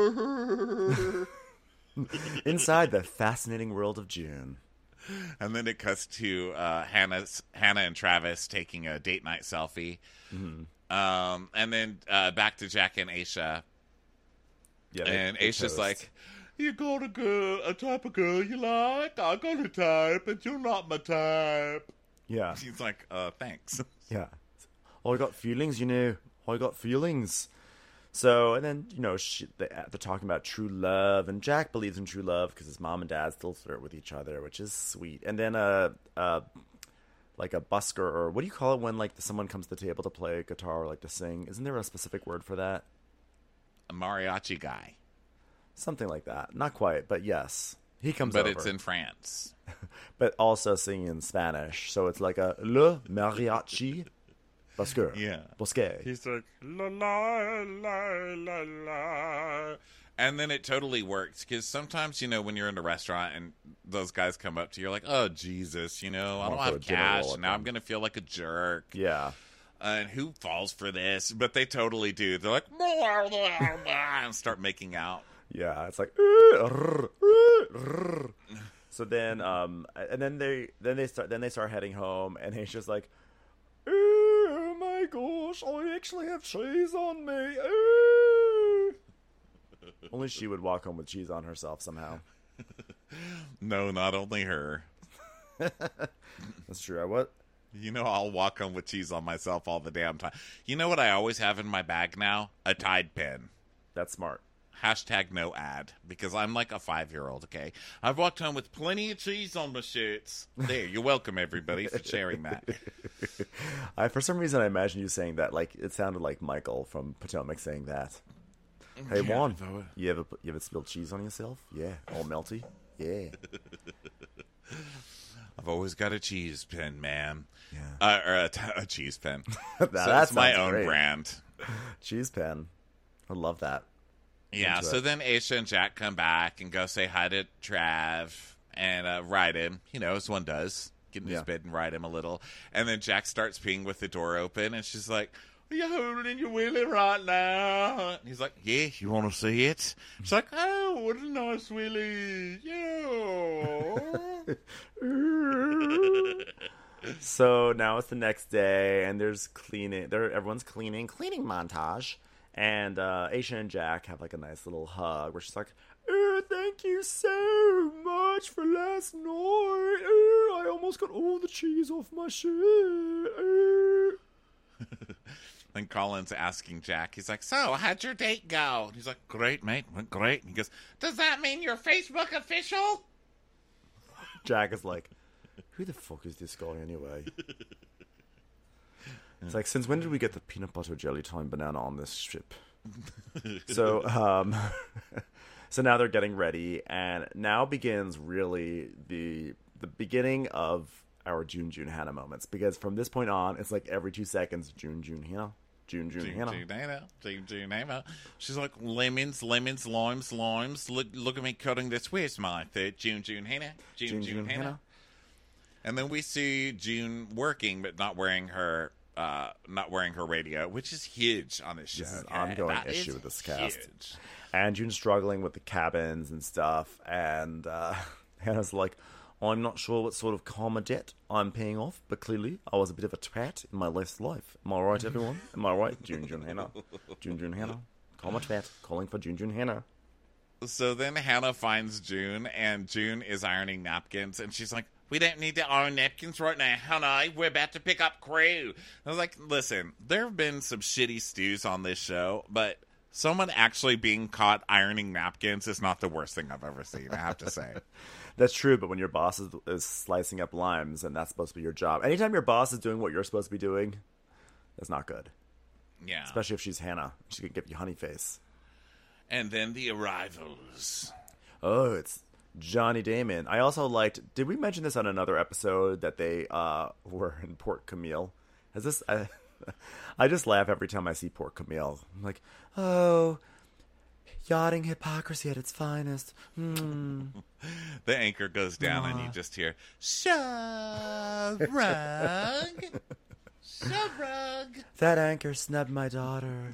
Inside the fascinating world of June. And then it cuts to Hannah and Travis taking a date night selfie. Mm-hmm. And then back to Jack and Aisha. Yeah, and Aisha's toast. like, you got a type of girl you like? I got a type, but you're not my type. Yeah. She's like, thanks. Yeah. I got feelings, you know. I got feelings. So, and then, you know, they're talking about true love, and Jack believes in true love because his mom and dad still flirt with each other, which is sweet. And then like a busker, or what do you call it when like someone comes to the table to play guitar or like to sing? Isn't there a specific word for that? A mariachi guy. Something like that. Not quite, but yes. He comes over. But it's in France. But also singing in Spanish. So it's like a le mariachi busker. Yeah. Bosque. He's like, la la la la la. And then it totally works, because sometimes, you know, when you're in a restaurant and those guys come up to you, you're like, oh, Jesus, you know, I don't have cash. Now I'm going to feel like a jerk. Yeah. And who falls for this? But they totally do. They're like, blah, blah, blah, and start making out. Yeah, it's like so then and then they start heading home, and he's just like, oh my gosh, I actually have cheese on me. Only she would walk home with cheese on herself somehow. No, not only her. That's true. What? You know, I'll walk home with cheese on myself all the damn time. You know what I always have in my bag now? A Tide pen. That's smart. Hashtag no ad, because I'm like a 5-year-old, okay? I've walked home with plenty of cheese on my shirts. There, you're welcome, everybody, for sharing that. For some reason, I imagine you saying that like it sounded like Michael from Potomac saying that. Hey, Juan, you ever spilled cheese on yourself? Yeah, all melty? Yeah. I've always got a cheese pen, man. Yeah. Or a cheese pen. That's my own great. brand. Cheese pen. I love that. Yeah, so then Aisha and Jack come back and go say hi to Trav and ride him, you know, as one does. Get in his bed and ride him a little. And then Jack starts peeing with the door open, and she's like, are you holding your willy right now? And he's like, yeah, you want to see it? She's like, oh, what a nice willy. Yeah. So now it's the next day, and there's cleaning. Everyone's cleaning montage. And Aisha and Jack have like a nice little hug where she's like, oh, thank you so much for last night. Oh, I almost got all the cheese off my shirt. Oh. Then Colin's asking Jack, he's like, so, how'd your date go? And he's like, great, mate, went great. And he goes, does that mean you're Facebook official? Jack is like, who the fuck is this guy anyway? It's like, since when did we get the peanut butter jelly time banana on this ship? So now they're getting ready, and now begins really the beginning of our June Hannah moments, because from this point on, it's like every 2 seconds, June Hannah. June Hannah. She's like, lemons, limes. Look at me cutting this. Where's my third? June Hannah. June Hannah. And then we see June working, but not wearing her radio, which is huge on this show. This is an ongoing issue with this cast. Huge. And June's struggling with the cabins and stuff, and Hannah's like, I'm not sure what sort of karma debt I'm paying off, but clearly I was a bit of a twat in my last life. Am I right, everyone? Am I right? June Hannah. June Hannah. Karma twat. Calling for June Hannah. So then Hannah finds June, and June is ironing napkins, and she's like, we don't need to iron napkins right now, honey. We're about to pick up crew. I was like, listen, there have been some shitty stews on this show, but someone actually being caught ironing napkins is not the worst thing I've ever seen, I have to say. That's true, but when your boss is slicing up limes, and that's supposed to be your job. Anytime your boss is doing what you're supposed to be doing, that's not good. Yeah. Especially if she's Hannah. She could give you honey face. And then the arrivals. Oh, it's Johnny Damon. I also liked... Did we mention this on another episode that they were in Port Camille? I just laugh every time I see poor Camille. I'm like, oh, yachting hypocrisy at its finest. The anchor goes down and you just hear, Shrug. Shrug. That anchor snubbed my daughter.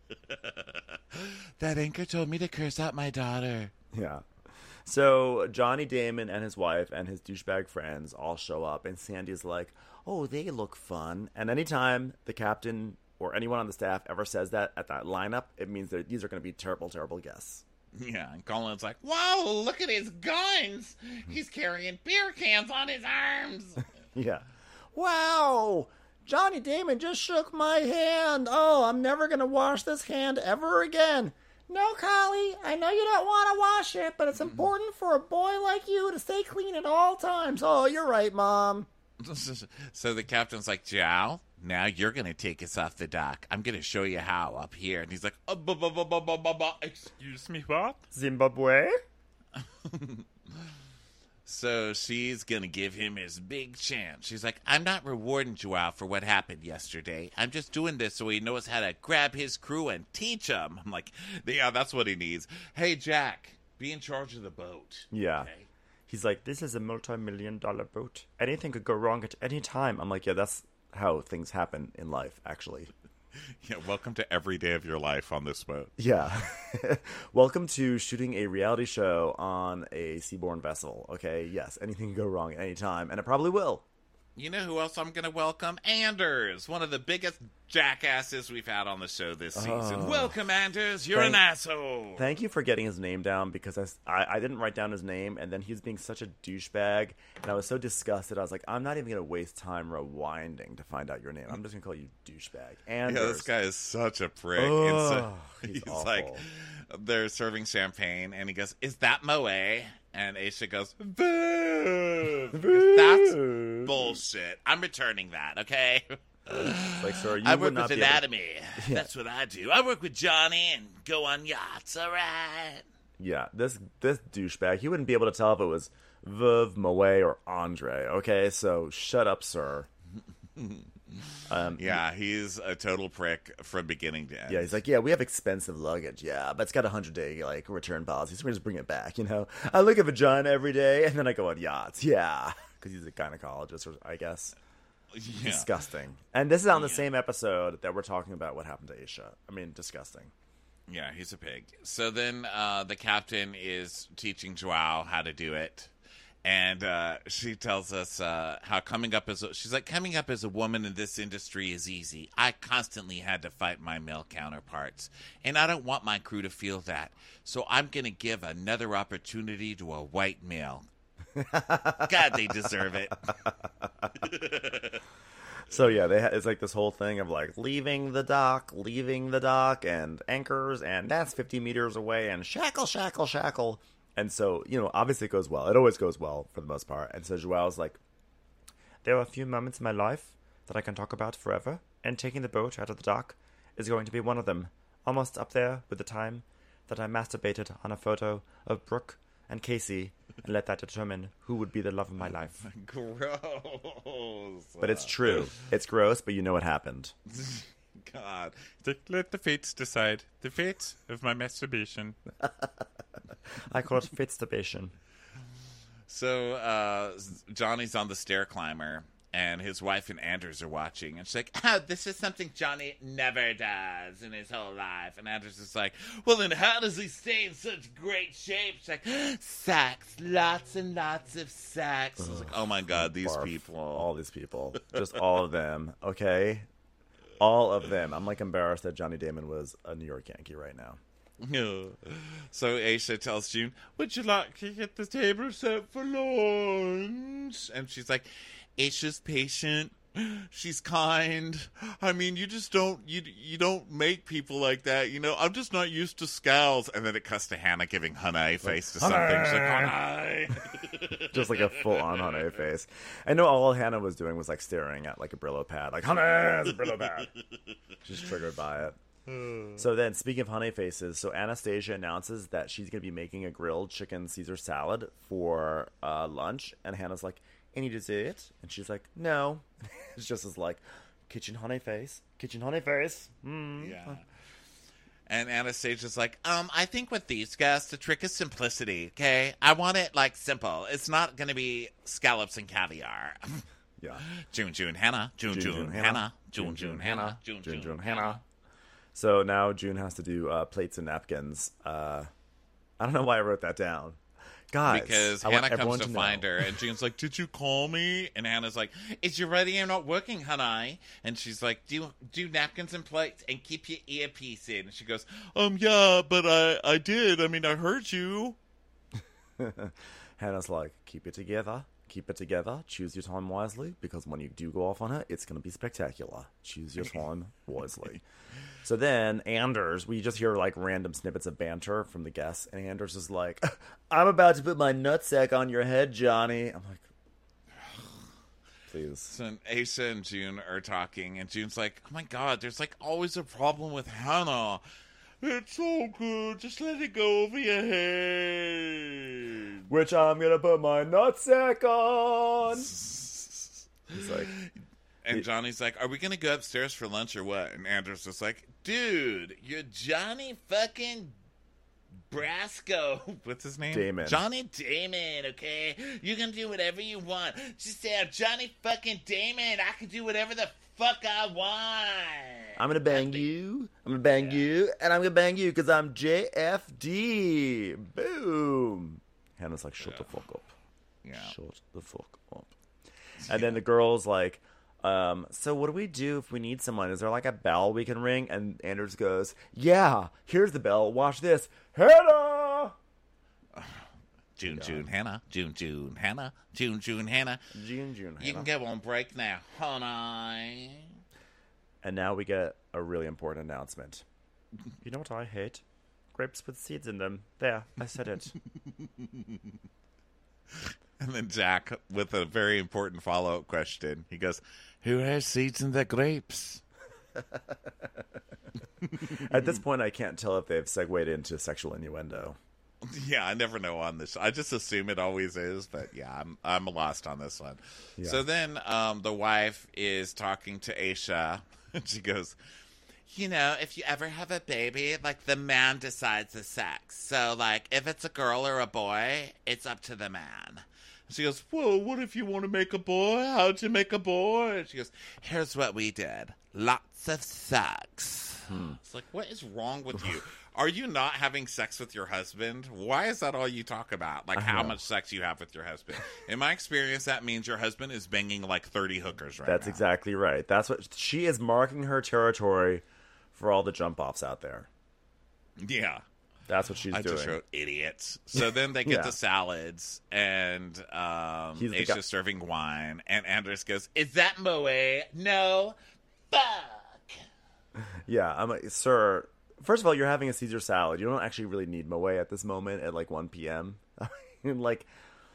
That anchor told me to curse out my daughter. Yeah. So Johnny Damon and his wife and his douchebag friends all show up, and Sandy's like, oh, they look fun. And anytime the captain or anyone on the staff ever says that at that lineup, it means that these are going to be terrible, terrible guests. Yeah, and Colin's like, whoa, look at his guns. He's carrying beer cans on his arms. Yeah. Wow! Johnny Damon just shook my hand. Oh, I'm never going to wash this hand ever again. No, Collie, I know you don't want to wash it, but it's important for a boy like you to stay clean at all times. Oh, you're right, Mom. So the captain's like, Jow, now you're going to take us off the dock. I'm going to show you how up here. And he's like, excuse me, what? Zimbabwe? So she's going to give him his big chance. She's like, I'm not rewarding Joao for what happened yesterday. I'm just doing this so he knows how to grab his crew and teach them. I'm like, yeah, that's what he needs. Hey, Jack, be in charge of the boat. Yeah. Okay? He's like, this is a multi-million-dollar boat. Anything could go wrong at any time. I'm like, yeah, that's how things happen in life, actually. Yeah, welcome to every day of your life on this boat. Yeah. Welcome to shooting a reality show on a seaborne vessel. Okay, yes, anything can go wrong at any time, and it probably will. You know who else I'm going to welcome? Anders, one of the biggest jackasses we've had on the show this season. Welcome, Anders. You're an asshole. Thank you for getting his name down, because I didn't write down his name, and then he was being such a douchebag, and I was so disgusted. I was like, I'm not even going to waste time rewinding to find out your name. I'm just going to call you douchebag. Anders. Yeah, this guy is such a prick. He's like, they're serving champagne, and he goes, is that Moet? And Aisha goes, boo! That's bullshit. I'm returning that, okay? Like, sir, you I would work not with be able to- anatomy. Yeah. That's what I do. I work with Johnny and go on yachts, all right? Yeah, this douchebag, he wouldn't be able to tell if it was Veuve, Moet, or Andre, okay? So, shut up, sir. Yeah, he's a total prick from beginning to end. Yeah, he's like, yeah, we have expensive luggage, yeah, but it's got a 100-day, like, return policy, so we just bring it back, you know? I look at vagina every day, and then I go on yachts, yeah. Because he's a gynecologist, I guess. Yeah. Disgusting. And this is on the same episode that we're talking about what happened to Aisha. I mean, disgusting. Yeah, he's a pig. So then the captain is teaching Joao how to do it. And she tells us how coming up as a woman in this industry is easy. I constantly had to fight my male counterparts, and I don't want my crew to feel that. So I'm going to give another opportunity to a white male. God, they deserve it. So yeah, it's like this whole thing of like leaving the dock, and anchors, and that's 50 meters away, and shackle. And so, you know, obviously it goes well. It always goes well for the most part. And so Joao's like, there are a few moments in my life that I can talk about forever, and taking the boat out of the dock is going to be one of them. Almost up there with the time that I masturbated on a photo of Brooke and Casey and let that determine who would be the love of my life. Gross. But it's true. It's gross, but you know what happened. God. Let the fates decide. The fate of my masturbation. I call it fitsturbation. So Johnny's on the stair climber, and his wife and Anders are watching. And she's like, oh, this is something Johnny never does in his whole life. And Anders is like, well, then how does he stay in such great shape? She's like, sex. Lots and lots of sex. I was like, oh, my God, these people. All these people. Just all of them, okay? All of them. I'm, like, embarrassed that Johnny Damon was a New York Yankee right now. So Aisha tells June, would you like to get the table set for lunch? And she's like, Aisha's patient. She's kind. I mean, you just don't, you don't make people like that, you know? I'm just not used to scowls. And then it cuts to Hannah giving Hannah face to something. She's like, Hannah. Just like a full-on Hannah face. I know all Hannah was doing was like staring at like a Brillo pad. Like, Hannah, a Brillo pad. She's triggered by it. So then, speaking of honey faces, so Anastasia announces that she's going to be making a grilled chicken Caesar salad for lunch, and Hannah's like, any dessert? And she's like, no. It's just as like, Kitchen honey face. Kitchen honey face. Yeah. And Anastasia's like, I think with these guys, the trick is simplicity, okay? I want it, like, simple. It's not going to be scallops and caviar. Yeah. June, Hannah. June, Hannah. June, Hannah. June, Hannah. So now June has to do plates and napkins. I don't know why I wrote that down. Guys, because Hannah comes to find her, and June's like, "Did you call me?" And Hannah's like, "Is your radio not working, honey?" And she's like, "Do napkins and plates and keep your earpiece in." And she goes, "Yeah, but I did. I mean, I heard you." Hannah's like, "Keep it together. Keep it together. Choose your time wisely, because when you do go off on it, it's going to be spectacular. Choose your time wisely." So then Anders, we just hear like random snippets of banter from the guests, and Anders is like, "I'm about to put my nutsack on your head, Johnny." I'm like, please. So Asa and June are talking, and June's like, "Oh my God, there's like always a problem with Hannah. It's so good. Just let it go over your head." Which I'm going to put my nutsack on. He's like... And Johnny's like, "Are we going to go upstairs for lunch or what?" And Anders is like, "Dude, you're Johnny fucking Brasco." What's his name? Damon. Johnny Damon, okay? You can do whatever you want. Just say, "I'm Johnny fucking Damon. I can do whatever the fuck I want. I'm going to bang you. I'm going to bang you. And I'm going to bang you because I'm JFD. Boom. Hannah's like, "Shut the fuck up." Yeah. Shut the fuck up. And then the girl's like, "So what do we do if we need someone? Is there like a bell we can ring?" And Anders goes, "Yeah, here's the bell. Watch this. Hannah!" June, Hannah. June, Hannah. June, Hannah. June, Hannah. You can go on break now, honey. And now we get a really important announcement. You know what I hate? Grapes with seeds in them. There, I said it. And then Jack, with a very important follow-up question, he goes, "Who has seeds in their grapes?" At this point, I can't tell if they've segued into sexual innuendo. Yeah, I never know on this. I just assume it always is, but yeah, I'm lost on this one. Yeah. So then the wife is talking to Aisha, and she goes, "You know, if you ever have a baby, like, the man decides the sex. So, like, if it's a girl or a boy, it's up to the man." She goes, "Well, what if you want to make a boy? How'd you make a boy?" And she goes, "Here's what we did. Lots of sex." It's like, what is wrong with you? Are you not having sex with your husband? Why is that all you talk about? Like, how much sex you have with your husband? In my experience, that means your husband is banging like 30 hookers right now. That's exactly right. That's what she is, marking her territory for all the jump-offs out there. Yeah. That's what she's doing. I just wrote idiots. So then they get the salads, and Aisha's serving wine, and Anders goes, "Is that Moe?" "No." "Fuck." Yeah, I'm like, "Sir, first of all, you're having a Caesar salad. You don't actually really need Moe at this moment at like 1 p.m. And like,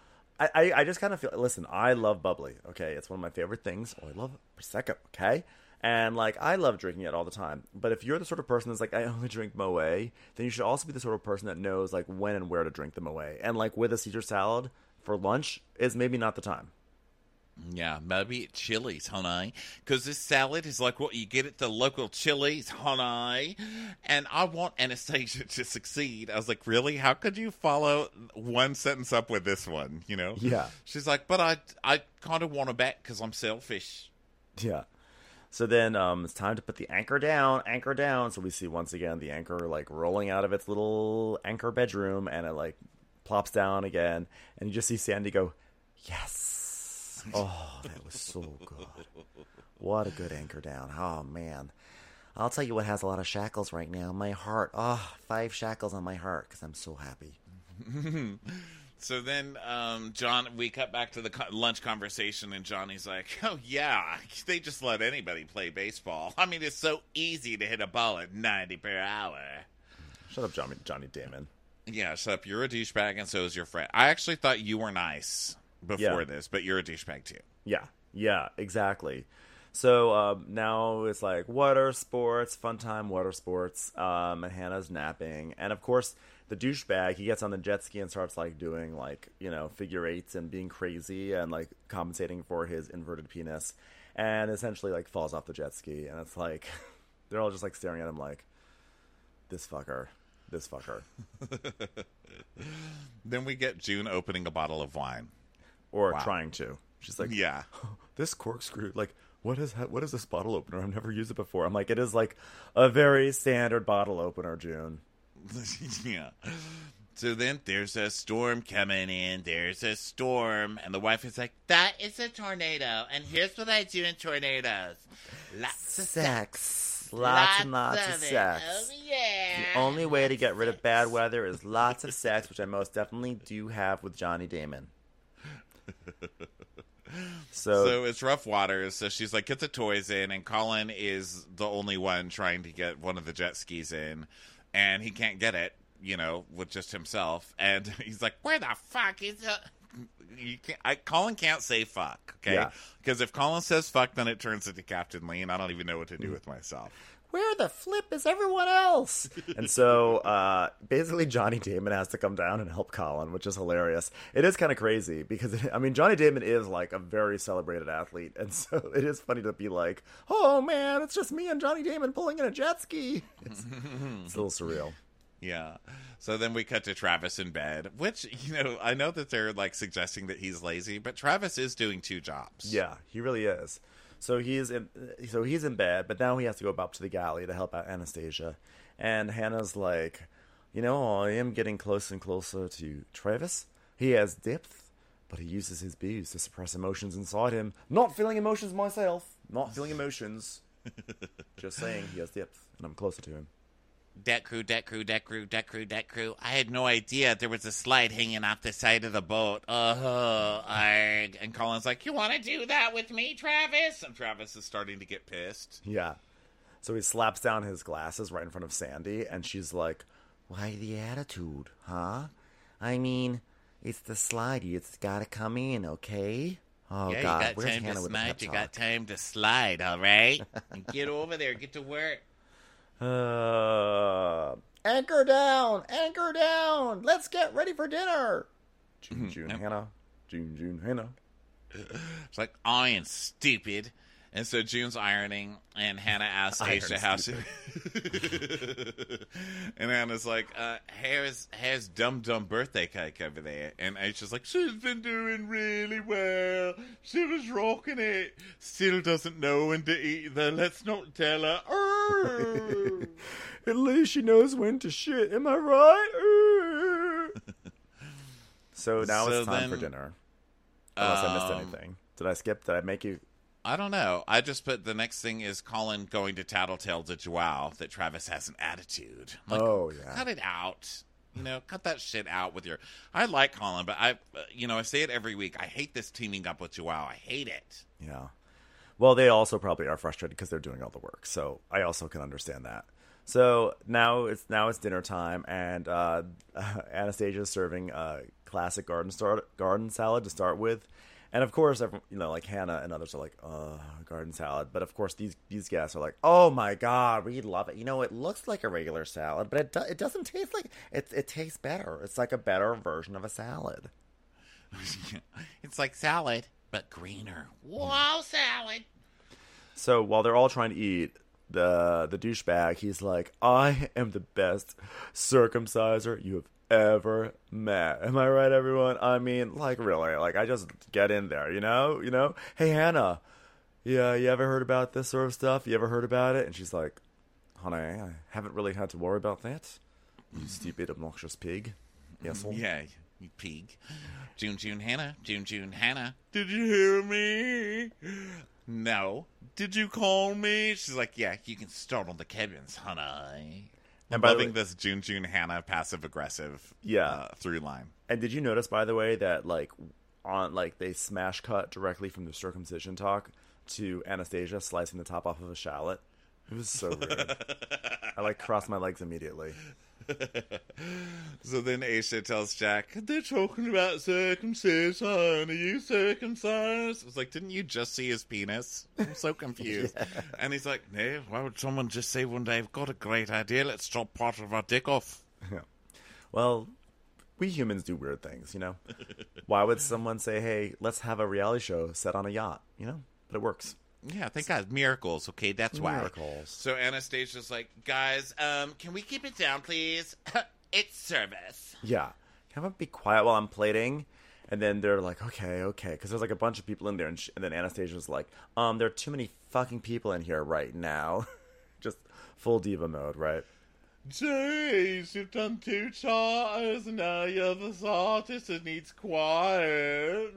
I just kind of feel, listen, I love bubbly, okay? It's one of my favorite things. Oh, I love Prosecco, okay? And, like, I love drinking it all the time. But if you're the sort of person that's like, I only drink Moe, then you should also be the sort of person that knows, like, when and where to drink the Moe. And, like, with a Caesar salad for lunch is maybe not the time. Yeah, maybe at Chili's, honey. Because this salad is like what you get at the local Chili's, honey. And I want Anastasia to succeed. I was like, really? How could you follow one sentence up with this one, you know? Yeah. She's like, but I kind of want to back because I'm selfish. Yeah. So then it's time to put the anchor down. So we see once again the anchor like rolling out of its little anchor bedroom, and it like plops down again. And you just see Sandy go, "Yes." Oh, that was so good. What a good anchor down. Oh, man. I'll tell you what has a lot of shackles right now. My heart. Oh, 5 shackles on my heart because I'm so happy. So then, John, we cut back to the lunch conversation, and Johnny's like, "Oh, yeah, they just let anybody play baseball. I mean, it's so easy to hit a ball at 90 per hour. Shut up, Johnny Damon. Yeah, shut up. You're a douchebag, and so is your friend. I actually thought you were nice before this, but you're a douchebag, too. Yeah, exactly. So now it's like water sports, fun time water sports, and Hannah's napping. And, of course, the douchebag, he gets on the jet ski and starts, like, doing, like, you know, figure eights and being crazy and, like, compensating for his inverted penis. and essentially like falls off the jet ski, and it's like they're all just like staring at him like, this fucker. Then we get June opening a bottle of wine, or trying to. She's like, yeah, this corkscrew, like, what is this bottle opener? I've never used it before. I'm like, it is like a very standard bottle opener, June. Yeah. So then there's a storm coming in. There's a storm. And the wife is like, that is a tornado. And here's what I do in tornadoes. Lots of sex. Lots and lots of sex. Oh, yeah. The only way to get rid of bad weather is lots of sex, which I most definitely do have with Johnny Damon. So it's rough waters. So she's like, get the toys in. And Colin is the only one trying to get one of the jet skis in. And he can't get it, with just himself. And he's like, where the fuck is it? Colin can't say fuck, okay? Because if Colin says fuck, then it turns into Captain Lee, and I don't even know what to do with myself. Where the flip is everyone else? And so basically Johnny Damon has to come down and help Colin, which is hilarious. It is kind of crazy because, Johnny Damon is like a very celebrated athlete. And so it is funny to be like, oh man, it's just me and Johnny Damon pulling in a jet ski. It's a little surreal. Yeah. So then we cut to Travis in bed, which, I know that they're like suggesting that he's lazy, but Travis is doing 2 jobs. Yeah, he really is. So he's in bed, but now he has to go up to the galley to help out Anastasia. And Hannah's like, I am getting closer and closer to Travis. He has depth, but he uses his booze to suppress emotions inside him. Not feeling emotions myself. Not feeling emotions. Just saying he has depth, and I'm closer to him. Deck crew. I had no idea there was a slide hanging off the side of the boat. And Colin's like, you want to do that with me, Travis? And Travis is starting to get pissed. Yeah. So he slaps down his glasses right in front of Sandy, and she's like, why the attitude, huh? It's the slidey. It's got to come in, okay? Oh, yeah, God. You got time to slide. You got time to slide, all right? Get over there. Get to work. Anchor down! Let's get ready for dinner. June, Hannah. June, Hannah. It's like, iron, stupid. And so June's ironing, and Hannah asks Aisha how she... And Hannah's like, how's Dum Dum birthday cake over there? And Aisha's like, she's been doing really well. She was rocking it. Still doesn't know when to eat, though. Let's not tell her. At least she knows when to shit. Am I right? So now it's time for dinner. Unless I missed anything. Did I skip? Did I make you... I don't know. I just put the next thing is Colin going to tattletale to Joao that Travis has an attitude. Like, cut it out. Cut that shit out with your... I like Colin, but I say it every week. I hate this teaming up with Joao. I hate it. Yeah. Well, they also probably are frustrated because they're doing all the work. So I also can understand that. So now it's dinner time, and Anastasia's serving classic garden salad to start with. And of course, like Hannah and others are like, garden salad. But of course, these guests are like, oh my God, we love it. It looks like a regular salad, but it doesn't taste like it. It tastes better. It's like a better version of a salad. It's like salad, but greener. Wow, salad. So while they're all trying to eat, the douchebag, he's like, I am the best circumciser you have ever met. Am I right, everyone? Really, I just get in there, you know? Hey, Hannah, yeah, you ever heard about this sort of stuff? You ever heard about it? And she's like, honey, I haven't really had to worry about that. You stupid, obnoxious pig. Yes. Yeah, you pig. June, Hannah. Did you hear me? No. Did you call me? She's like, yeah, you can start on the cabins, honey. I'm loving this June, Hannah passive-aggressive through line. And did you notice, by the way, that, they smash cut directly from the circumcision talk to Anastasia slicing the top off of a shallot? It was so weird. I, crossed my legs immediately. So then Aisha tells Jack, they're talking about circumcision. Are you circumcised? I was like, didn't you just see his penis? I'm so confused. Yeah. And he's like, no, why would someone just say one day, I've got a great idea, let's chop part of our dick off? Yeah. Well, we humans do weird things, Why would someone say, hey, let's have a reality show set on a yacht, But it works. Yeah, thank God. Miracles, okay? That's why. Miracles. So Anastasia's like, guys, can we keep it down, please? It's service. Yeah. Can I be quiet while I'm plating? And then they're like, okay. Because there's like a bunch of people in there. And then Anastasia's like, there are too many fucking people in here right now. Just full diva mode, right? Jeez, you've done 2 charters and now you're this artist that needs quiet.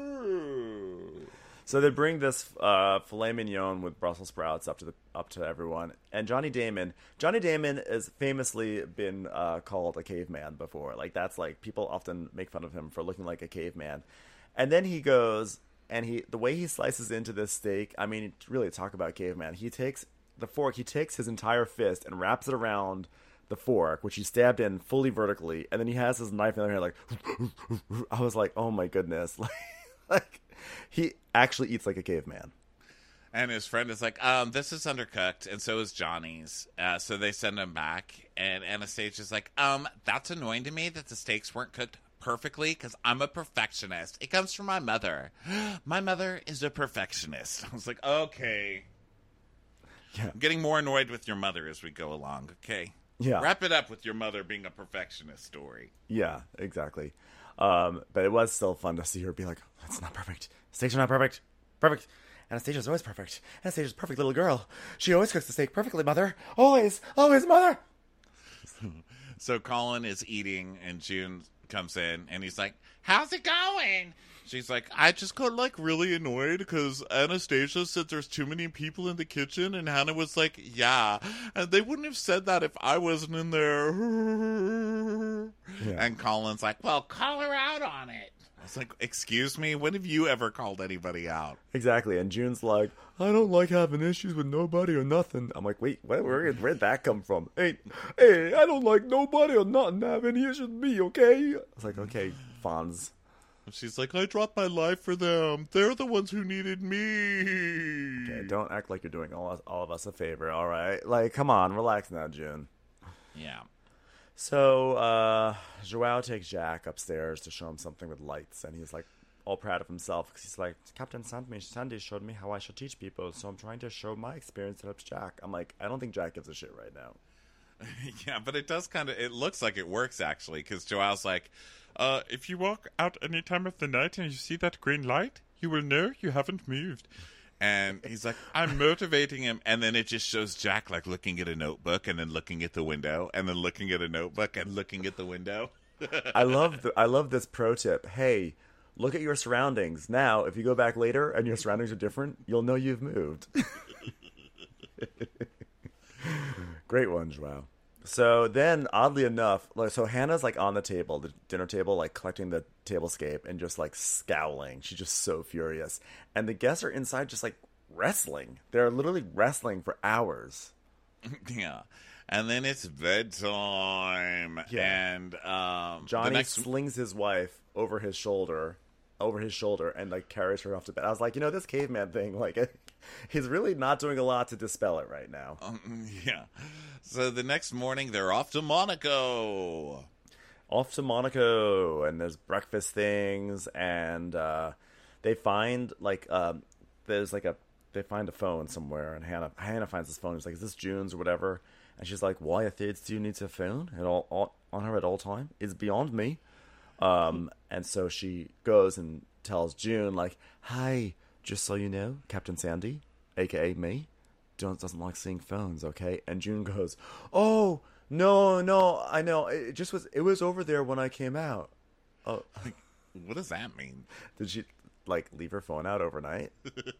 So they bring this filet mignon with Brussels sprouts up to everyone, and Johnny Damon has famously been called a caveman before. Like that's like people often make fun of him for looking like a caveman, and then he goes and the way he slices into this steak. I mean, really talk about caveman. He takes the fork, he takes his entire fist and wraps it around the fork, which he stabbed in fully vertically, and then he has his knife in there like. I was like, oh my goodness, like. He actually eats like a caveman. And his friend is like, this is undercooked, and so is Johnny's. So they send him back, and Anastasia's like, that's annoying to me that the steaks weren't cooked perfectly, because I'm a perfectionist. It comes from my mother. My mother is a perfectionist. I was like, okay. Yeah. I'm getting more annoyed with your mother as we go along, okay? Yeah. Wrap it up with your mother being a perfectionist story. Yeah, exactly. But it was still fun to see her be like, that's not perfect. Steaks are not perfect. Perfect. Anastasia's always perfect. Anastasia's a perfect little girl. She always cooks the steak perfectly, mother. Always, mother. So Colin is eating, and June comes in, and he's like, how's it going? She's like, I just got, like, really annoyed because Anastasia said there's too many people in the kitchen, and Hannah was like, yeah. And they wouldn't have said that if I wasn't in there. Yeah. And Colin's like, well, call her out on it. I was like, excuse me? When have you ever called anybody out? Exactly. And June's like, I don't like having issues with nobody or nothing. I'm like, wait, where'd that come from? Hey, I don't like nobody or nothing having issues with me, okay? I was like, okay, Fonz. She's like, I dropped my life for them. They're the ones who needed me. Okay, don't act like you're doing all of us a favor, all right? Like, come on, relax now, June. Yeah. So, Joao takes Jack upstairs to show him something with lights, and he's like all proud of himself because he's like, Captain Sandy showed me how I should teach people, so I'm trying to show my experience that helps Jack. I'm like, I don't think Jack gives a shit right now. Yeah, but it does it looks like it works actually, because Joao's like, if you walk out any time of the night and you see that green light, you will know you haven't moved. And he's like, I'm motivating him. And then it just shows Jack, like, looking at a notebook and then looking at the window and then looking at a notebook and looking at the window. I love this pro tip. Hey, look at your surroundings. Now, if you go back later and your surroundings are different, you'll know you've moved. Great one, Joao. So then, oddly enough, so Hannah's like on the dinner table, like collecting the tablescape and just like scowling. She's just so furious. And the guests are inside just like wrestling. They're literally wrestling for hours. Yeah. And then it's bedtime. Yeah. And Johnny slings his wife over his shoulder and like carries her off to bed. I was like, this caveman thing, like he's really not doing a lot to dispel it right now. Yeah. So the next morning they're off to Monaco. And there's breakfast things, and they find they find a phone somewhere, and Hannah finds this phone. He's like, is this June's or whatever? And she's like, why a third still needs a phone on her at all time? It's beyond me. And so she goes and tells June, like, hi, just so you know, Captain Sandy, a.k.a. me, doesn't like seeing phones, okay? And June goes, oh, no, I know. It was over there when I came out. Oh, what does that mean? Did she, like, leave her phone out overnight?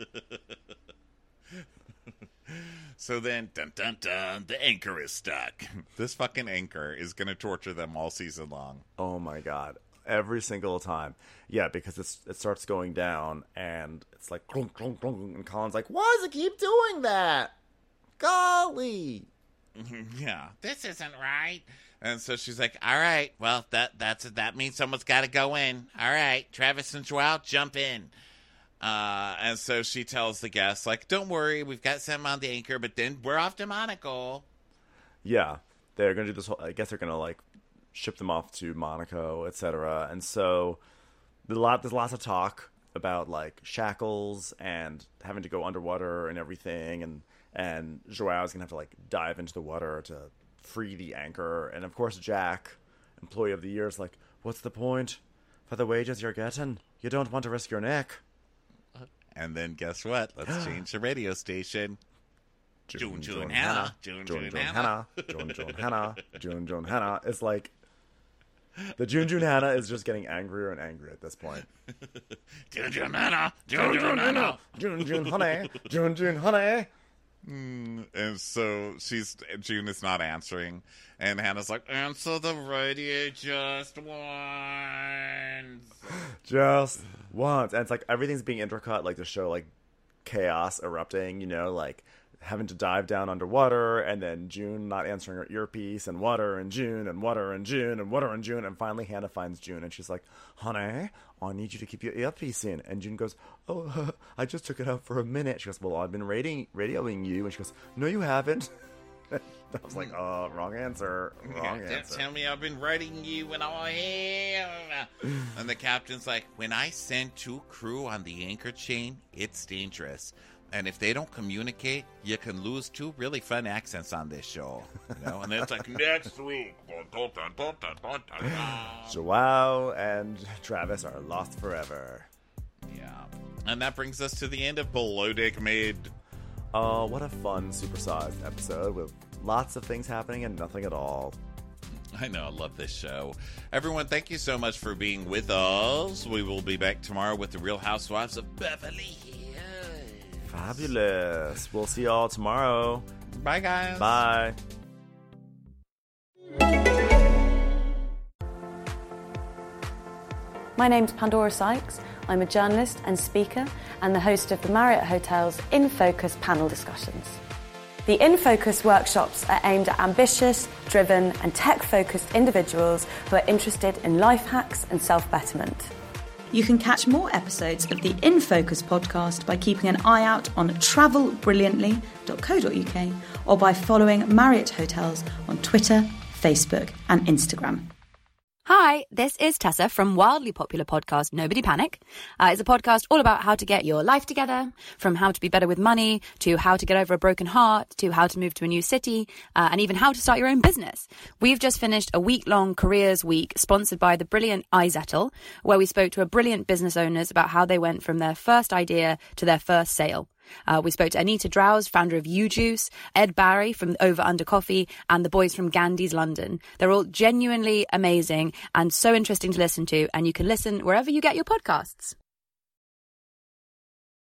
So then, dun, dun, dun, the anchor is stuck. This fucking anchor is going to torture them all season long. Oh, my God. Every single time. Yeah, because it starts going down, and it's like, clunk, clunk, clunk, and Colin's like, why does it keep doing that? Golly. Yeah, this isn't right. And so she's like, all right, well, that means someone's got to go in. All right, Travis and Joao, jump in. And so she tells the guests, like, don't worry, we've got some on the anchor, but then we're off to Monaco. Yeah, they're going to do this whole, I guess they're going to, like, ship them off to Monaco, etc. And so there's lots of talk. about like shackles and having to go underwater and everything, and Joao's gonna have to like dive into the water to free the anchor. And of course Jack, employee of the year, is like, what's the point? For the wages you're getting, you don't want to risk your neck. And then guess what? Let's change the radio station. June Hannah. June Hannah. June Hannah. It's like the June Hannah is just getting angrier and angrier at this point. June Hannah. June Hannah. June honey. June honey. And so June is not answering, and Hannah's like, answer the radio just once. And it's like everything's being intercut, like to show like chaos erupting, you know, like having to dive down underwater, and then June not answering her earpiece, and water and June and water and June and water and June, and finally Hannah finds June, and she's like, honey, I need you to keep your earpiece in. And June goes, oh, I just took it out for a minute. She goes, well, I've been radioing you. And she goes, no, you haven't. I was like, oh, wrong answer. Tell me I've been writing you when I am. And the captain's like, when I send 2 crew on the anchor chain, it's dangerous. And if they don't communicate, you can lose 2 really fun accents on this show. You know? And it's like, next week. Joao and Travis are lost forever. Yeah. And that brings us to the end of Below Deck Mid. Oh, what a fun, supersized episode with lots of things happening and nothing at all. I know, I love this show. Everyone, thank you so much for being with us. We will be back tomorrow with the Real Housewives of Beverly Hills. Fabulous. We'll see y'all tomorrow. Bye, guys. Bye. My name's Pandora Sykes. I'm a journalist and speaker and the host of the Marriott Hotel's In Focus panel discussions. The In Focus workshops are aimed at ambitious, driven and tech-focused individuals who are interested in life hacks and self-betterment. You can catch more episodes of the In Focus podcast by keeping an eye out on travelbrilliantly.co.uk or by following Marriott Hotels on Twitter, Facebook and Instagram. Hi, this is Tessa from wildly popular podcast Nobody Panic. It's a podcast all about how to get your life together, from how to be better with money, to how to get over a broken heart, to how to move to a new city, and even how to start your own business. We've just finished a week-long Careers Week sponsored by the brilliant iZettle, where we spoke to brilliant business owners about how they went from their first idea to their first sale. We spoke to Anita Drowse, founder of U-Juice, Ed Barry from Over Under Coffee, and the boys from Gandhi's London. They're all genuinely amazing and so interesting to listen to, and you can listen wherever you get your podcasts.